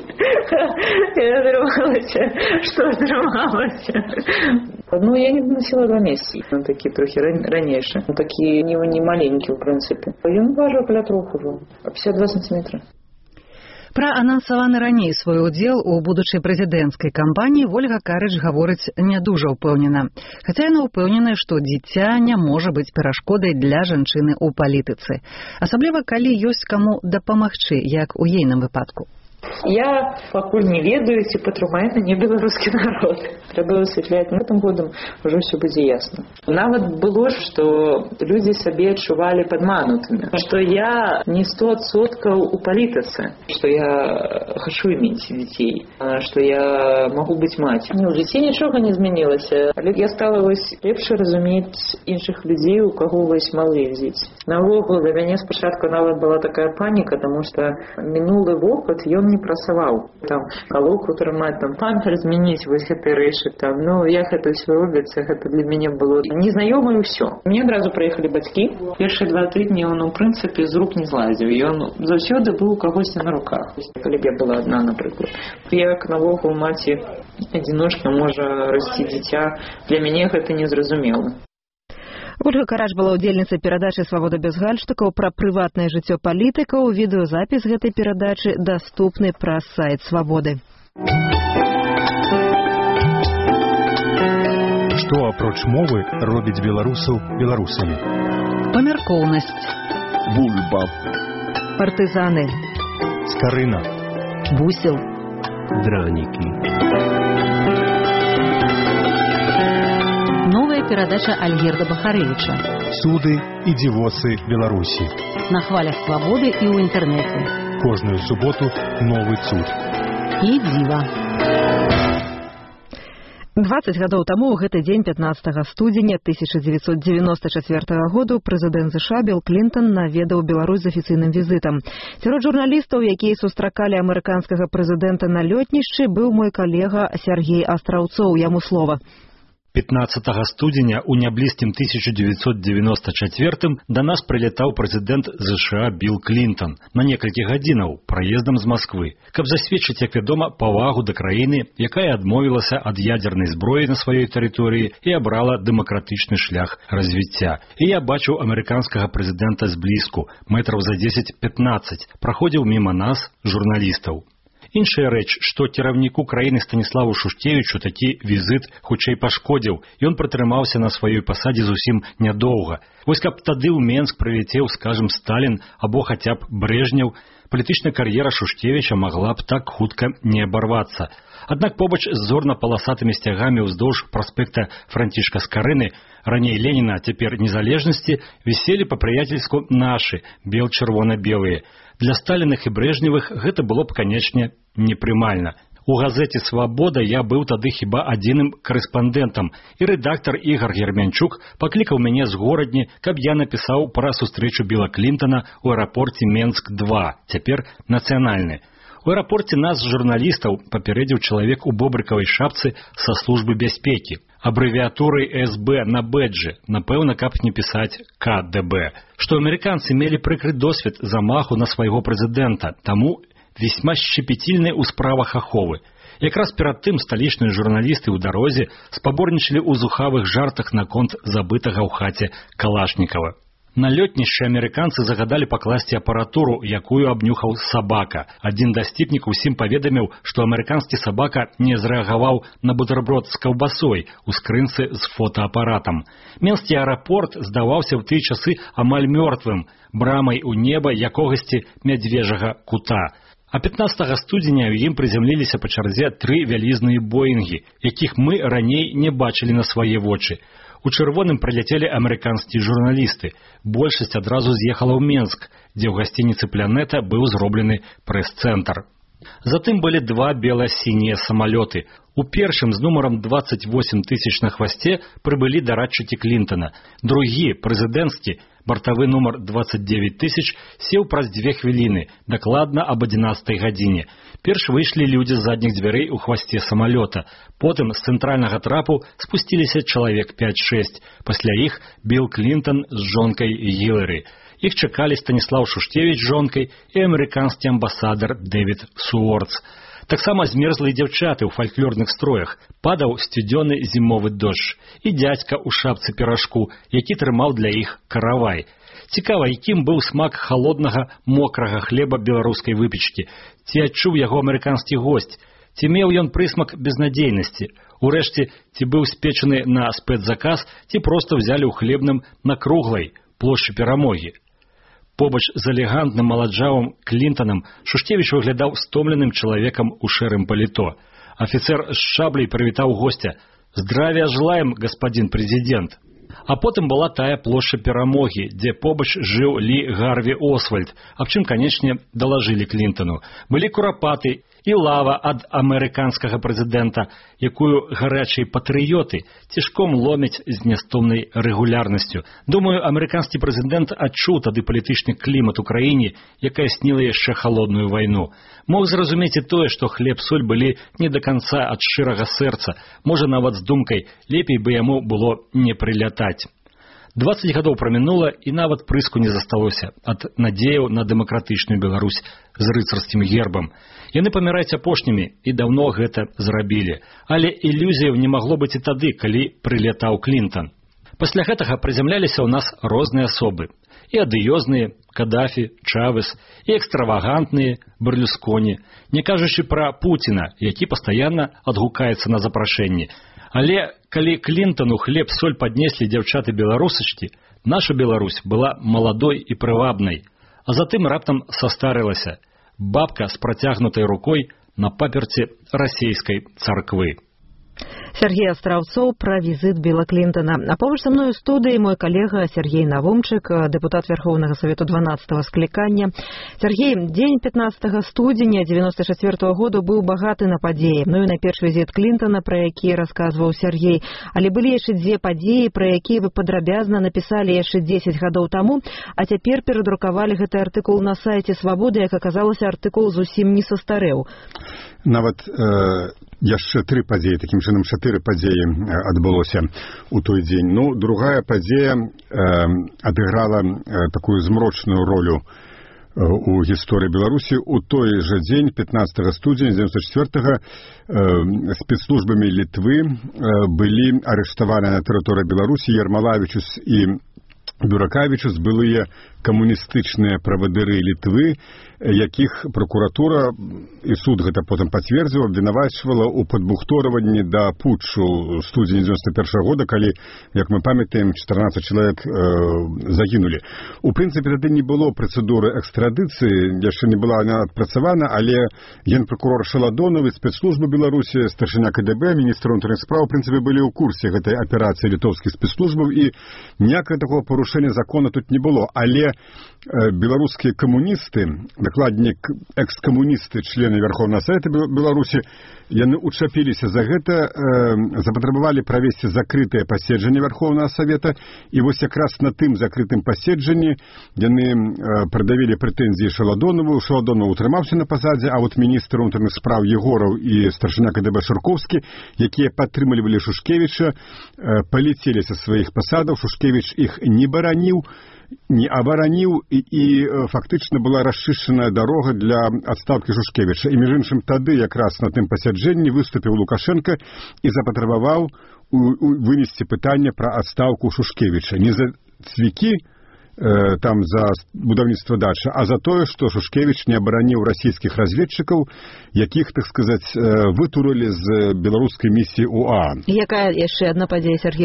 Я адрывалася, што адрывалася. Ну, я не носила 2 месяцы. Он такі трохі ранейшы. Такі не маленькі, у прынцыпе. Ён важыў каля 3 ужо, 52 сантиметра. Праанансаваны раней свой удзел у будучай прэзідэнцкай кампаніі Вольга Карач гаворыць не дужа ўпэўнена. Хаця яна ўпэўненая, што дзіця не можа быць перашкодай для жанчыны ў палітыцы. Асабліва, калі ёсць каму дапамагчы, як у ейным выпадку. Я пакуль не ведаю, ці патрымае на не беларускі народ. Трэба высвятляць. Гэтым годам ўжо ўсё будзе ясна. Нават было, што людзі сабе адчувалі падманутымі. Што я не 100% у палітыцы. Што я хачу мець дзяцей. Што я магу быць маці. У жыцці нічога не змянілася. Але я стала лепш разумець іншых людзей, у каго малыя дзеці. Навогул, для мяне спачатку нават была такая паніка, таму што мінулы вопыт ён не працаваў. Там галоўку трымаць, там пампер змяніць, вось гэтай рэчы. Там, як гэта ўсё робіцца, гэта для мяне было незнаёма і ўсё. Мне адразу прыехалі бацькі. Першыя 2 тыдні ён, у прынцыпе, з рук не злазіў. Ён заўсёды быў у кагосьці на руках. Калі б я была адна, напрыклад. Як навогул маці адзіночка можа расці дзіця, для мяне гэта незразумела. Вольга Карач была ўдзельніцай перадачы «Свабода без гальштукаў» пра прыватнае жыццё палітыкаў. Відэозапіс гэтай перадачы даступны праз сайт «Свабоды». Што апроч мовы робіць беларусаў беларусамі? Памяркоўнасць. Бульба. Партызаны. Скарына. Бусел. Дранікі. Новая перадача Альгерда Бахарэвіча. Цуды і дзівосы Беларусі. На хвалях свабоды і ў інтэрнэце. Кожную суботу новы цуд. І дзіва. 20 гадоў таму ў гэты дзень 15 студзеня 1994 году прэзідэнт США Білл Клінтон наведаў Беларусь з афіцыйным візітам. Сярод журналістаў, якія сустракалі амерыканскага прэзідэнта на лётнішчы, быў мой калега Сергей Астраўцоў. Яму слова. 15 студзеня ў няблізкім 1994 да нас прылетаў прэзідэнт США Білл Клінтон на некалькі гадзінаў праездам з Масквы, каб засведчыць, як вядома, павагу да краіны, якая адмовілася ад ядзернай зброі на сваёй тэрыторыі і абрала дэмакратычны шлях развіцця. І я бачыў амерыканскага прэзідэнта зблізку, метраў за 10-15, праходзіў міма нас, журналістаў. Іншая рэч, што кіраўніку краіны Станіславу Шуштевічу такі візіт хутчэй пашкодзіў. Ён пратрымаўся на сваёй пасадзе зусім нядоўга. Вось каб тады ў Менск прылецеў, скажам, Сталін або хаця б Брэжнеў, палітычная кар'ера Шуштевіча магла б так хутка не абарвацца. Аднак побач з зорна-паласатымі сцягамі ўздоўж праспекта Францішка Скарыны, раней Леніна, а цяпер Незалежнасці, віселі па-прыяцельску нашы, бел-чырвона-белыя. Для Сталіных і Брэжневых гэта было б, канечне, непрымальна. У газеце «Свабода» я быў тады хіба адзіным карэспандэнтам, і рэдактар Ігар Гермянчук паклікаў мяне з горадні, каб я напісаў пра сустрэчу Білла Клінтона ў аэрапорце Менск-2, цяпер нацыянальны. У аэрапорце нас, журналістаў, папярэдзіў чалавек у бобрыкавай шапцы са службы бяспекі. Абрэвіатурай СБ на бэджы, напэўна, каб не пісаць КДБ. Што амерыканцы мелі прыкры досвед замаху на свайго прэзідэнта, таму весьма шчепетільныя ў справах аховы. Якраз перад тым сталічныя журналісты ў дарозе спаборнічалі ў зухавых жартах наконт забытага ў хаце Калашнікава. На лётнішчы амерыканцы загадалі пакласці апаратуру, якую абнюхаў сабака. Адзін дасціпнік усім паведаміў, што амерыканскі сабака не зрэагаваў на бутэрброд з каўбасой у скрынцы з фотоапаратам. Менскі аэрапорт здаваўся ў тыя часы амаль мёртвым, брамай у неба якогасьці мядзвежага кута. А 15 студзеня ў ім прызямліліся па чарзе 3 вялізныя боінгі, якіх мы раней не бачылі на свае вочы. У чырвоным прыляцелі амерыканскія журналісты. Большасць адразу з'ехала ў Менск, дзе ў гасцініцы «Планета» быў зроблены прэс-цэнтр. Затым былі 2 бела-сінія самалёты. У першым з нумарам 28 000 на хвасце прыбылі дарадчыкі Клінтана. Другі, прэзідэнцкі, бартавы нумар 29 000, сеў праз 2 хвіліны, дакладна об 11 гадзіне. Перш выйшлі людзі з задніх дзвярэй у хвасце самалёта. Потым з цэнтральнага трапу спусціліся чалавек 5-6. Пасля іх Білл Клінтан з жонкай Гілары. Іх чакалі Станіслаў Шуштевіч з жонкай і амерыканскі амбасадар Дэвід Сувордс. Таксама змерзлыя дзяўчаты ў фальклорных строях. Падаў сцюдзёны зімовы дождж. І дзядзька ў шапцы піражку, які трымаў для іх каравай. Цікава, якім быў смак халоднага, мокрага хлеба беларускай выпечкі. Ці адчуў яго амерыканскі госць? Ці меў ён прысмак безнадзейнасці? Урэшце, ці быў спечаны на спецзаказ, ці проста взялі ў хлебным на круглай плошчы Перамогі. Побач з элегантным маладжавым Клінтанам Шуштевіч выглядаў стомленым чалавекам у шэрым паліто. Афіцэр з шабляй прывітаў госця. «Здравия желаем, господин президент». А потым была тая плошча Перамогі, дзе побач жыў Лі Гарві Освальд, аб чым, канечне, далажылі Клінтану. Былі курапаты і лава ад амерыканскага прэзідэнта, якую гарачыя патрыёты цішком ломяць з нястомнай рэгулярнасцю. Думаю, амерыканскі прэзідэнт адчуў тады палітычны клімат у краіне, якая сніла яшчэ халодную вайну. Мог зразумець і тое, што хлеб-соль былі не да канца ад шчырага сэрца, можа нават з думкай, лепей бы яму было не прылятаць. 20 гадоў прамінула, і нават прыску не засталося ад надзеяў на дэмакратычную Беларусь з рыцарскім гербам. Яны паміраюць апошнімі і даўно гэта зрабілі. Але ілюзіяў не магло быць і тады, калі прылетаў Клінтан. Пасля гэтага прызямляліся ў нас розныя асобы. І адыёзныя, Кадафі, Чавес, і экстравагантныя, Берлюсконі, не кажучы пра Пуціна, які пастаянна адгукаецца на запрашэнні. Але калі Клінтану хлеб-соль паднеслі дзяўчаты-беларусачкі, наша Беларусь была маладой і прывабнай, а затым раптам састарылася. Бабка з працягнутай рукой на паперці расейскай царквы. Сергей Астраўцоў пра візіт Білла Клінтана. А побач са мною ў студыі мой калега Сергей Навумчык, дэпутат Верховнага Савету 12-го склікання. Сергей, дзень 15 студзеня 94-го году быў багаты на падзеі. Ну і найперш візіт Клінтана, пра які расказваў Сергей. Але былі яшчэ 2 падзеі, пра якія вы падрабязна напісалі яшчэ 10 гадоў таму, а цяпер перадрукавалі гэты артыкул на сайце Свабоды, як аказалася, артыкул зусім не састарэў. Нават яшчэ 3 падзеі, такім чынам 4 падзеі адбылося ў той дзень. Ну, другая падзея адыграла такую змрочную ролю у гісторыі Беларусі. У той жа дзень, 15 студзеня 94-го, спецслужбамі Літвы былі арыштаваны на тэрыторыі Беларусі Ярмалавічус і Бюракавічус, былыя камуністычныя правадыры Літвы, якіх прокуратура і суд гэта потым пацвердзіў, абвінавачвала ў падбухторванні да путчу студзеня 91-го года, калі, як мы памятаем, 14 чалавек загінулі. У прынцыпе, тады не было працэдуры экстрадыцыі, яшчэ не была она адпрацавана, але генпракурор Шаладонавы, спецслужбы Беларусі, старшыня КДБ, міністр унутраных спраў, у прынцыпе, былі ў курсе гэтай аперацыі літоўскіх спецслужбаў, і ніякага такого парушэння закона тут не было. Але беларускія камуністы, дакладней экскамуністы, члены Верховнага Савета Беларусі, яны учапіліся за гэта, запатрабавалі правесці закрытае паседжанне Верховнага Савета, і вось якраз на тым закрытым паседжанні яны прадавілі прэтэнзіі Шаладонаву. Шаладонов утрымаўся на пасадзе, а вот міністр унутраных спраў Егораў і старшыня КДБ Шурковскі, якія падтрымлівалі Шушкевіча, палецелі са сваіх пасадаў. Шушкевіч іх не бараніў, не абараніў, і фактычна была расчышчаная дарога для адстаўкі Шушкевіча. І, між іншым, тады якраз на тым пасяджэнні выступіў Лукашенко і запатрабаваў вынесці пытанне пра адстаўку Шушкевіча. Не за цвікі там за будаўніцтва дачы, а за тое, што Шушкевіч не абараніў расійскіх разведчыкаў, якіх, так сказаць, вытурылі з беларускай місіі УА. Якая яшчэ адна падзея, Сергей?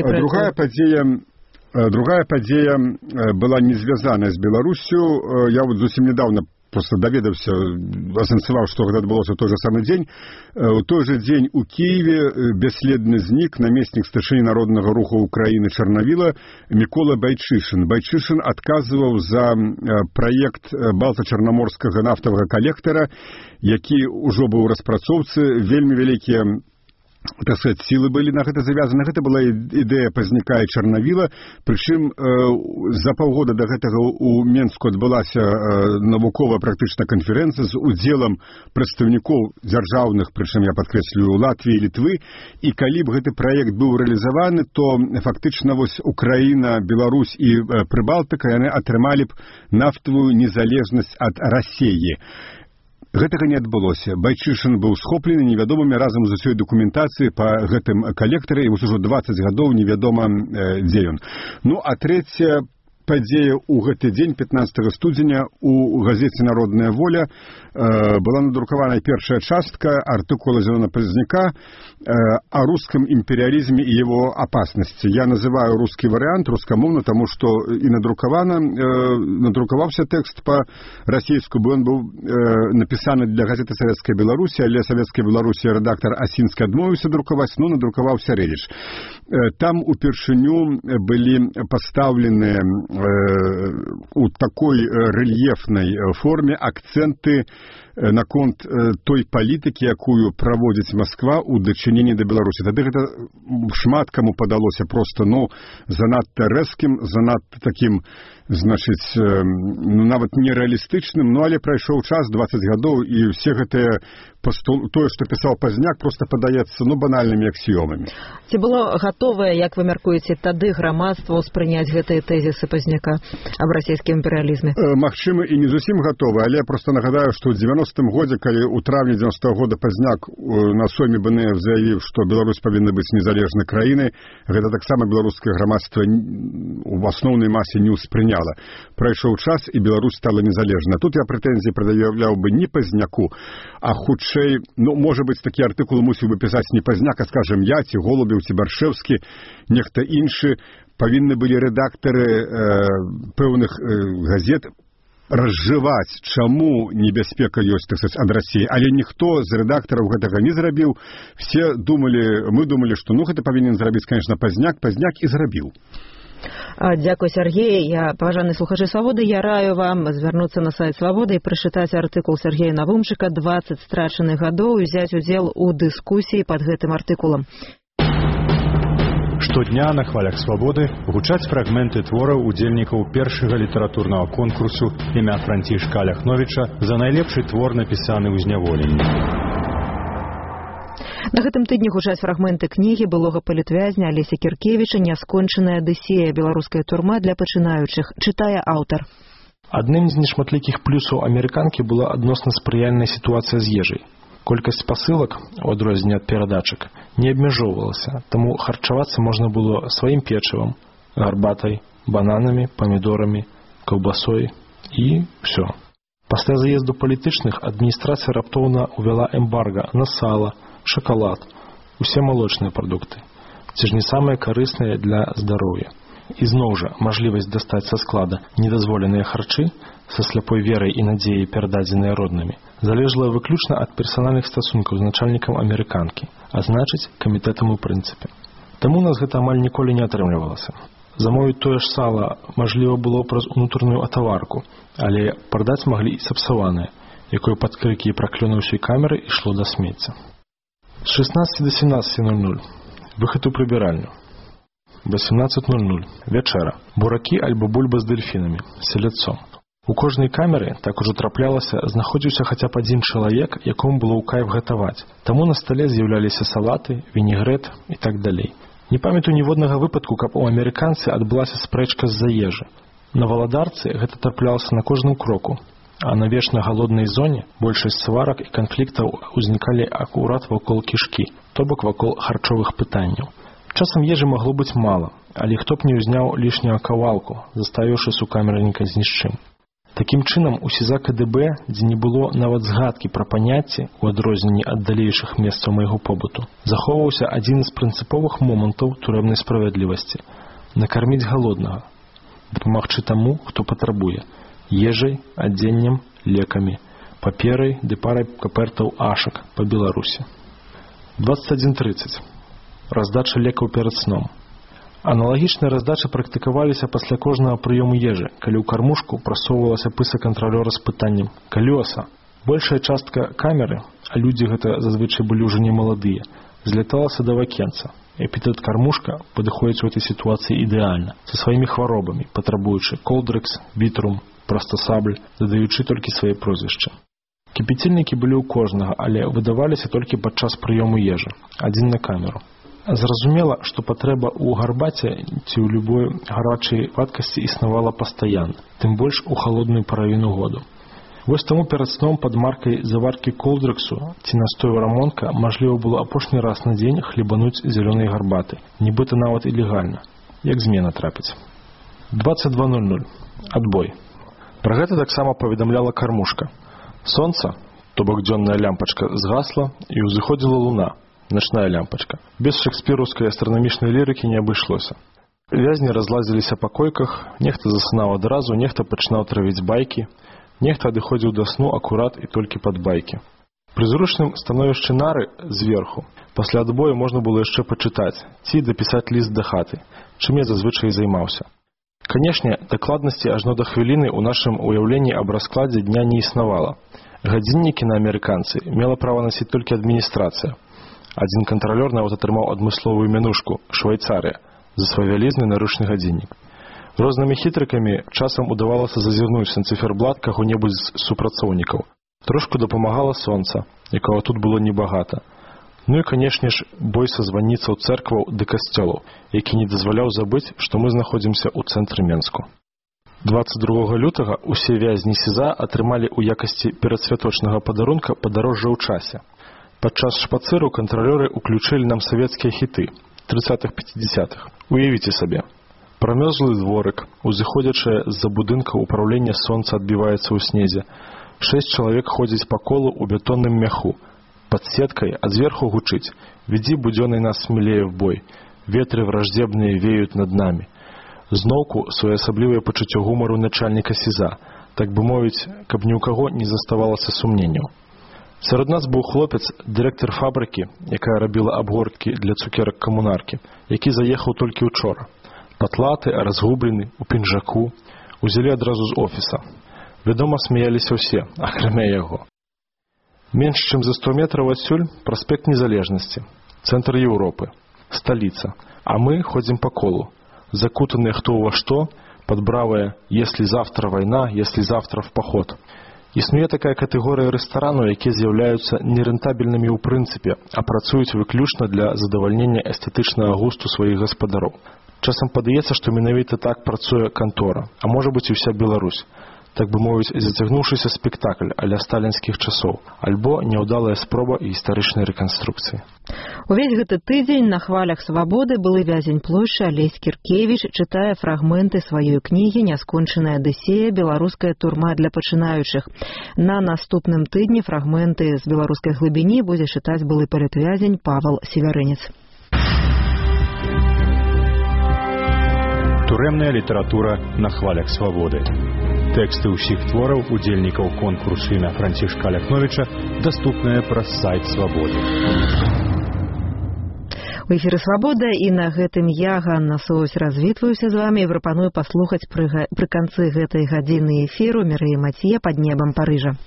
Другая падзея была не звязаная з Беларусю. Я вот зусім недавно просто даведаўся, асэнсаваў, што гэта адбылося ў той же самы дзень. У той же дзень у Киеве бясследны знік намеснік старшыні народнага руху Украіны Чарнавіла Мікола Байчышын. Байчышын адказваў за праект балта-чарнаморскага нафтавага калектара, які ўжо быў у распрацоўцы. Вельмі вялікія, так сказать, сілы былі на гэта завязаны. Гэта была ідэя Пазняка і Чарнавіла. Прычым за паўгода да гэтага у Менску адбылася навуковая практычна канферэнцыя з удзелам прадстаўнікоў дзяржаўных, прычым я падкрэслюю, Латвіі і Літвы. І калі б гэты праект быў рэалізаваны, то фактычна вось Украіна, Беларусь і Прыбалтыка яны атрымалі б нафтавую незалежнасць ад Расіі. Гэтага не адбылося. Байчышын быў схоплены невядомымі разам з усёй дакументацыяй па гэтым калектары, і вось ужо 20 гадоў невядома, дзе ён. Ну, а трэцяя падзея ў гэты дзень, 15 студзеня, у газеце «Народная воля» была надрукавана першая частка артыкула Зелёна Пазняка о русском империализме и его опасности. Я называю русский вариант рускомовно, потому что и надрукаваўся тэкст по-расійску, бо он был написаны для газеты «Советская Беларусь», але «Советская Беларусь» редактор Асінскі адмовіўся друкаваць, но надрукаваў Сярэдзіч. Там упершыню былі пастаўленыя у такой рельефнай форме акценты наконт той палітыкі, якую праводзіць Масква ў дачыненні да Беларусі. Тады гэта шмат каму падалося просто, занадта рэзкім, занадта такім, значыць, нават нереалістычным, але прайшоў час, 20 гадоў, і все гэтыя тое, што пісаў Пазняк, просто падаецца, банальнымі аксіёмамі. Ці было гатовае, як вы мяркуеце, тады грамадства ўспрыняць гэтыя тэзісы Пазняка аб расійскім імперыялізме? Магчыма, і не зусім гатовы, але я просто нагадаю, што ў 90-м годзе, калі ў травні 90-го года Пазняк на сойме БНФ заявіў, што Беларусь павінна быць незалежнай краінай, гэта таксама беларускае грамадства у асноўнай масе не ўспрыняла. Прайшоў час, і Беларусь стала незалежна. Тут я прэтэнзіі прад'яўляў бы не Пазняку, а хутчэй, можа быць, такі артыкул мусіў бы пісаць не Пазняк, а, скажем, я, ці Голубеў, ці Баршэўскі, нехта іншы. Павінны былі рэдактары пэўных газет разжываць, чаму небяспека ёсць, так сказать, ад Расіі. Але ніхто з рэдактараў гэтага не зрабіў. Все думалі, мы думалі, што гэта павінен зрабіць, конечно, Пазняк і зрабіў. Дякую, Сергей. Паважаны слухачы Свабоды, я раю вам звярнуцца на сайт Свабоды і прачытаць артыкул Сергея Навумчыка «20 страчаных гадоў» і ўзяць удзел у дыскусіі пад гэтым артыкулам. Штодня на хвалях Свабоды гучаць фрагменты твораў удзельнікаў першага літаратурнага конкурсу імя Францішка Аляхновіча за найлепшы твор, напісаны ў зняволенні. На гэтым тыдні гучаць фрагменты кнігі былога палітвязня Алеся Кіркевіча «Няскончаная адысея. Беларуская турма для пачынаючых». Чытае аўтар. Адным з нешматлікіх плюсаў амерыканкі была адносна спрыяльная сітуацыя з ежай. Колькасць пасылак, у адрозненне ад перадачак, не абмяжоўвалася, таму харчавацца можна было сваім печывам, гарбатай, бананамі, памідорамі, каўбасой і ўсё. Пасля заезду палітычных адміністрацыя раптоўна ўвяла эмбарга на сала, шакалад, усе малочныя прадукты. Ці ж не самыя карысныя для здароўя. І зноў жа, мажлівасць дастаць са склада недазволеныя харчы са сляпой верай і надзеяй, перададзеныя роднымі, залежала выключна ад персанальных стасункаў з начальнікам амерыканкі, а значыць, камітэтам у прынцыпе. Таму нас гэта амаль ніколі не атрымлівалася. Замовіць тое ж сала мажліва было праз унутраную атаварку, але прадаць маглі і сапсаванае, якое пад крыкі і праклёны ўсёй камеры ішло да смецця. З 16 до 17:00 выхад у прыбіральню. 18:00 вячэра. Буракі альбо бульба з дэльфінамі, селядцом. У кожнай камеры, так ужо траплялася, знаходзіўся хаця б адзін чалавек, якому было ў кайф гатаваць. Таму на стале з'яўляліся салаты, вінегрэт і так далей. Не памятаю ніводнага выпадку, каб у амерыканцы адбылася спрэчка з-за ежы. На Валадарцы гэта траплялася на кожным кроку, а на вечна галоднай зоне большасць сварак і канфліктаў узнікалі акурат вакол кішкі, то бок вакол харчовых пытанняў. Часам ежы магло быць мала, але хто б не ўзняў лішнюю кавалку, заставіўшы сукамерніка з нішчым. Такім чынам, у СІЗА КДБ, дзе не было нават згадкі пра паняцці, у адрозненні ад далейшых месцаў майго побыту, захоўваўся адзін з прынцыповых момантаў турэбнай справядлівасці – накарміць галоднага, дапамагчы таму, хто патрабуе – ежай, адзеннем, лекамі, паперай ды парай капертаў ашак па Беларусі. 21:30. Раздача лекаў перад сном. Аналагічныя раздачы практыкаваліся пасля кожнага прыёму ежы, калі ў кармушку прасоўвалася пыса кантралёра з пытаннем «Калёса». Большая частка камеры, а людзі гэта зазвычай былі ўжо не маладыя, зляталася да вакенца. Эпітэт кармушка падыходзіць у этой сітуацыі ідэальна, са сваімі хваробамі, патрабуючы колдрекс, вітрум, простасабль, дадаючы толькі свае прозвішчы. Кіпяцільнікі былі ў кожнага, але выдаваліся толькі падчас прыёму ежы, адзін на камеру. Зразумела, што патрэба ў гарбаце ці ў любой гарачай вадкасці існавала пастаянна, тым больш у халодную паравіну году. Вось таму перад сном пад маркай заваркі колдрексу ці настою рамонка мажліва было апошні раз на дзень хлебануць зялёнай гарбаты, нібыта нават і легальна, як змена трапіць. 22:00. Адбой. Пра гэта таксама паведамляла кармушка. Сонца, то бок дзённая лямпачка, згасла і ўзыходзіла луна, начная лямпачка. Без шекспіраўскай астранамічнай лірыкі не абышлося. Вязні разлазіліся па койках, нехта засынаў адразу, нехта пачынаў травіць байкі, нехта адыходзіў да сну акурат і толькі пад байкі. Пры зручным становішчы нары зверху пасля адбою можна было яшчэ пачытаць ці дапісаць ліст да хаты, чым я зазвычай займаўся. Канешне, дакладнасці ажно да хвіліны ў нашым уяўленні аб раскладзе дня не існавала. Гадзіннікі на амерыканцы мела права насіць толькі адміністрацыя. Адзін кантралёр нават атрымаў адмысловую мянушку «Швайцарыя» за свой вялізны наручны гадзіннік. Рознымі хітрыкамі часам удавалася зазірнуць на циферблат каго-небудзь з супрацоўнікаў. Трошку дапамагала сонца, якого тут было небагата. Ну і, канешне ж, бой са званніцаў цэркваў ды касцёлаў, які не дазваляў забыць, што мы знаходзімся ў цэнтры Менску. 22 лютага усе вязні СІЗА атрымалі ў якасці перадсвяточнага падарунка падарожжа ў часе. Падчас шпацыру кантралёры ўключылі нам савецкія хіты 30-х-50-х. Уявіце сабе. Прамёрзлы дворык, узыходзячае з-за будынка ўпраўлення сонца адбіваецца ў снезе. 6 чалавек ходзяць па колу ў бетонным мяху. Пад сеткай, а зверху гучыць: «Веди будённый нас смелее в бой. Ветры враждебныя веют над нами». Зноўку своеасаблівае пачуццё гумару начальніка СІЗА, так бы мовіць, каб ні ў каго не заставалася сумненняў. Сярод нас быў хлопец, дырэктар фабрыкі, якая рабіла абгорткі для цукерак камунаркі, які заехаў толькі учора. Патлаты, разгублены, у пінжаку, узялі адразу з офіса. Вядома, смяяліся ўсе, акрамя яго. Менш чым за 100 метраў адсюль праспект Незалежнасці, цэнтр Еўропы, сталіца, а мы ходзім па колу, закутаныя хто во што, под бравое «если завтра война, если завтра в поход». Існуе такая катэгорыя рэстаранаў, якія з'яўляюцца нерэнтабельнымі ў прынцыпе, а працуюць выключна для задавальнення эстэтычнага густу сваіх гаспадароў. Часам падаецца, што менавіта так працуе кантора, а можа быць і ўся Беларусь. Так бы мовіць, зацягнуўшыся спектакль а-ля сталінскіх часоў, альбо няўдалая спроба гістарычнай рэканструкцыі. Увесь гэты тыдзень на хвалях свабоды былы вязень плошчы Алесь Кіркевіч чытае фрагменты сваёй кнігі «Няскончаная адысея. Беларуская турма для пачынаючых». На наступным тыдні фрагменты з беларускай глыбіні будзе чытаць былы палітвязень Павал Севярынец. Турэмная літаратура на хвалях свабоды. Тэксты ўсіх твораў удзельнікаў конкурсу імя Францішка Ляхновіча даступныя праз сайт Свабоды. У эфіры «Свабода» і на гэтым я, Ганна Соўсь, развітваюся з вамі і прапаную паслухаць пры канцы гэтай гадзіны эфіру Мірэі Матье «Пад небам Парыжа».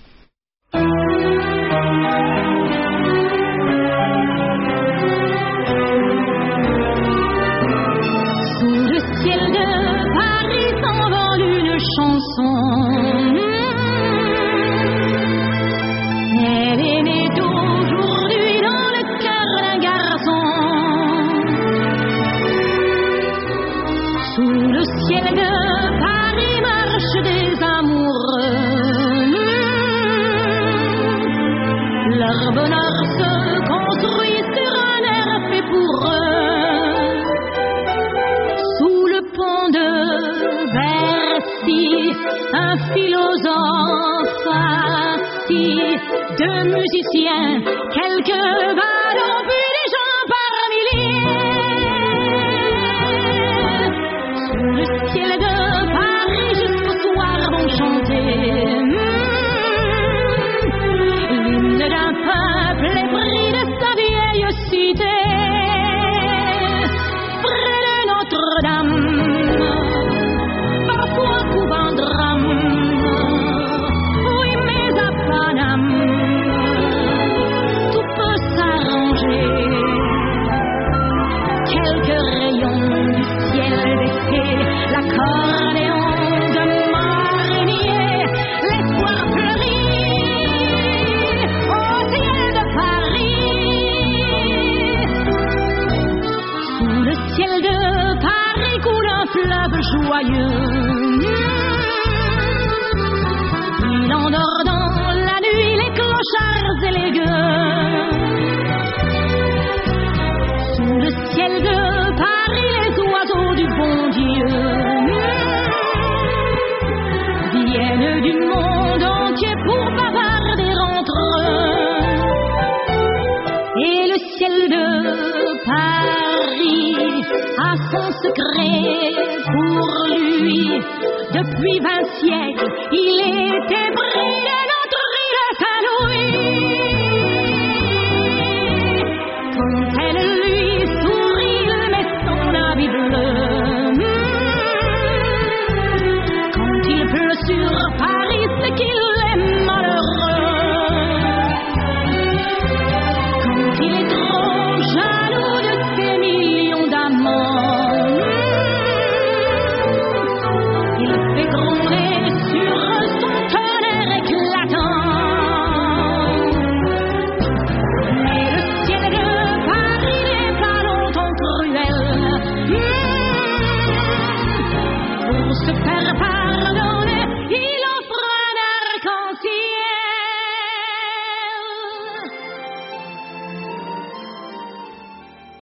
Elle est née d'aujourd'hui dans le cœur d'un garçon. Sous le ciel de Paris marchent des amoureux. Leur bonheur se construit sur un air fait pour eux. jeunes musiciens, quelques ballons, puis des gens par milliers. Sous le ciel de Paris jusqu'au soir vont chanter l'hymne d'un peuple épris de sa vieille cité. Près de Notre-Dame, parfois couvant drame. Oui, mais à Paname, tout peut s'arranger. Quelques rayons du ciel d'été, l'accordéon de marinier, l'espoir fleurit au ciel de Paris. Sous le ciel de Paris coule un fleuve joyeux. Il endort dans la nuit les clochards et les gueux. Sous le ciel de Paris, les oiseaux du bon Dieu viennent du monde entier pour bavarder entre eux. Et le ciel de Paris a son secret pour lui. Depuis 20 siècles, il est ébranlé.